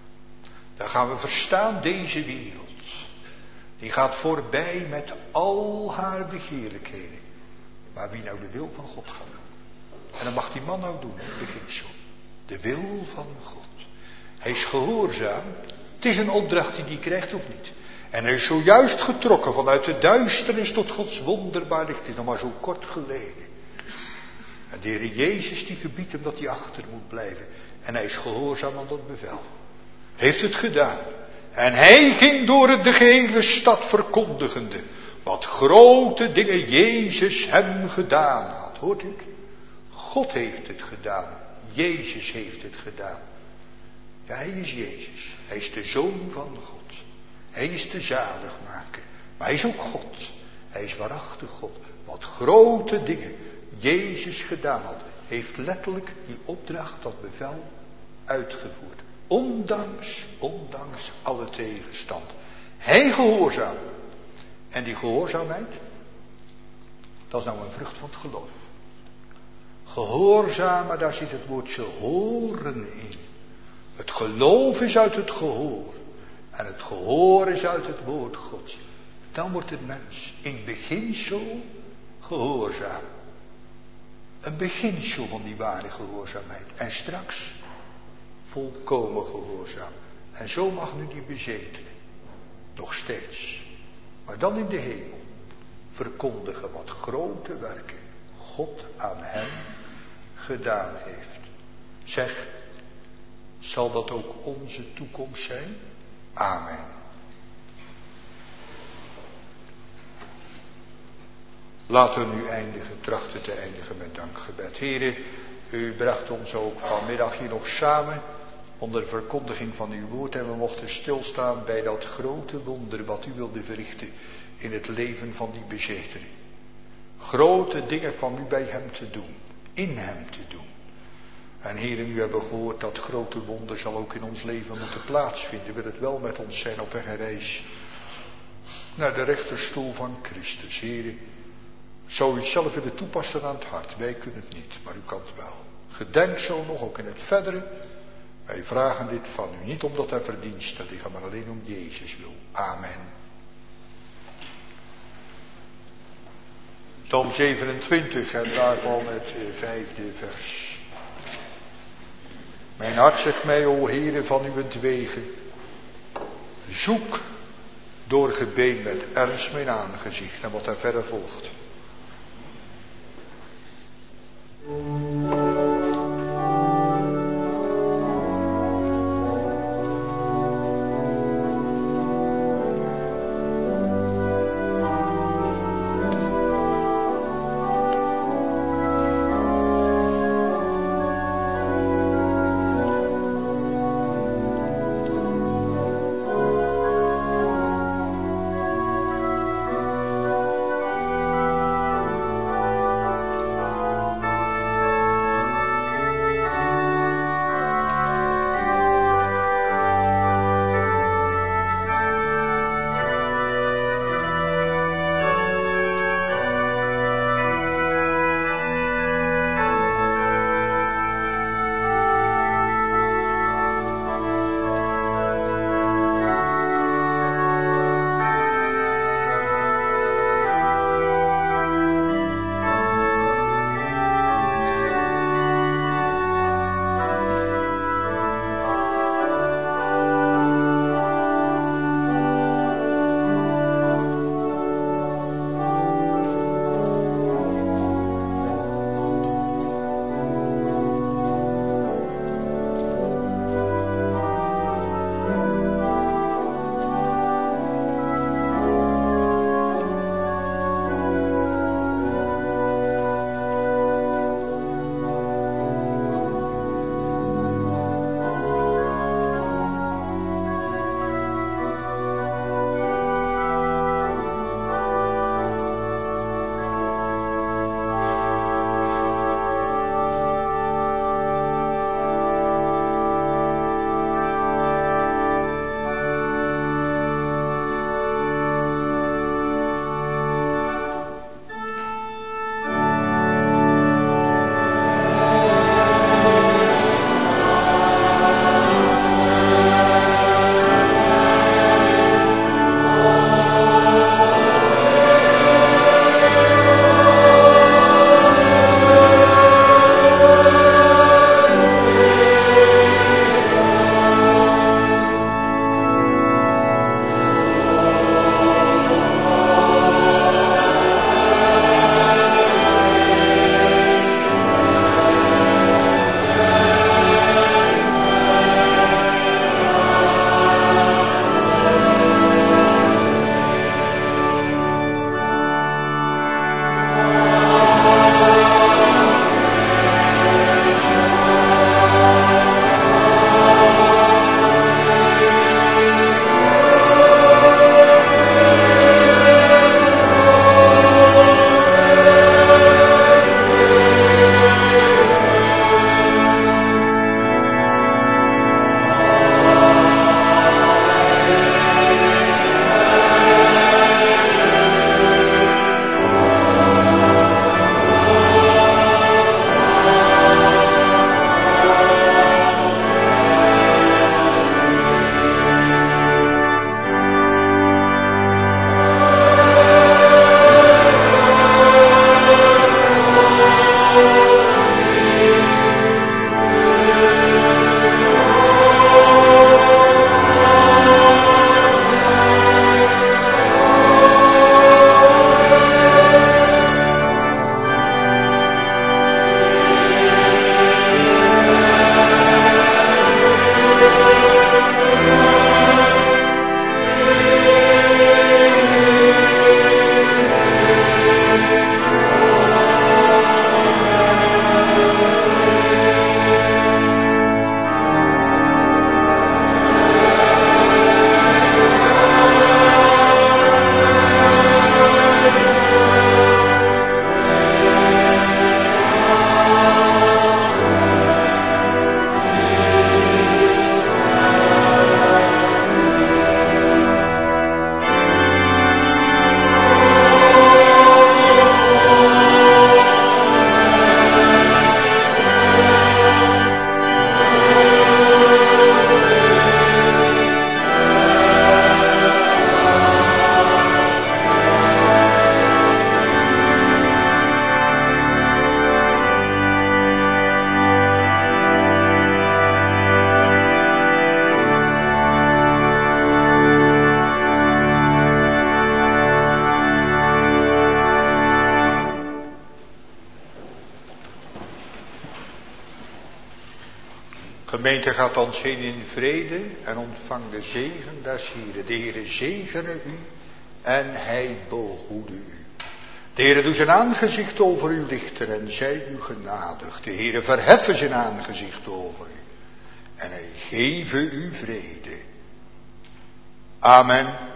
Dan gaan we verstaan, deze wereld. Die gaat voorbij met al haar begeerlijkheden. Maar wie nou de wil van God gaat doen. En dan mag die man nou doen, het begint zo. De wil van God. Hij is gehoorzaam. Het is een opdracht die hij krijgt of niet. En hij is zojuist getrokken vanuit de duisternis tot Gods wonderbaar licht. Het is nog maar zo kort geleden. En de Heer Jezus die gebiedt hem dat hij achter moet blijven. En hij is gehoorzaam aan dat bevel. Heeft het gedaan. En hij ging door de gehele stad verkondigende. Wat grote dingen Jezus hem gedaan had. Hoort u het? God heeft het gedaan. Jezus heeft het gedaan. Ja, hij is Jezus. Hij is de Zoon van God. Hij is de zaligmaker. Maar hij is ook God. Hij is waarachtig God. Wat grote dingen Jezus gedaan had, heeft letterlijk die opdracht, dat bevel, uitgevoerd. Ondanks, ondanks alle tegenstand. Hij gehoorzaam. En die gehoorzaamheid, dat is nou een vrucht van het geloof. Gehoorzamen, daar zit het woordje horen in. Het geloof is uit het gehoor. En het gehoor is uit het woord Gods. Dan wordt het mens in beginsel gehoorzaam. Een beginsel van die ware gehoorzaamheid. En straks volkomen gehoorzaam. En zo mag nu die bezetene nog steeds, maar dan in de hemel, verkondigen wat grote werken God aan hem gedaan heeft. Zeg, zal dat ook onze toekomst zijn? Amen. Laten we nu eindigen, trachten te eindigen met dankgebed. Heren, u bracht ons ook vanmiddag hier nog samen onder verkondiging van uw woord en we mochten stilstaan bij dat grote wonder wat u wilde verrichten in het leven van die bezeter. Grote dingen kwam u bij hem te doen, in hem te doen. En heren, u hebben gehoord dat grote wonder zal ook in ons leven moeten plaatsvinden. Wil het wel met ons zijn op weg en reis naar de rechterstoel van Christus. Heren, zou u het zelf willen toepassen aan het hart. Wij kunnen het niet, maar u kan het wel. Gedenk zo nog ook in het verdere. Wij vragen dit van u, niet omdat er verdiensten liggen, maar alleen om Jezus wil. Amen. Psalm zevenentwintig en daarvan het vijfde vers. Mijn hart zegt mij, o Heere, van uwentwege, zoek door gebeen met ernst mijn aangezicht. En wat daar verder volgt. Gemeente gaat dan heen in vrede en ontvang de zegen des Hieren. De Heere zegene u en hij behoede u. De Heere doet zijn aangezicht over u lichten en zij u genadig. De Heere verheffen zijn aangezicht over u en hij geven u vrede. Amen.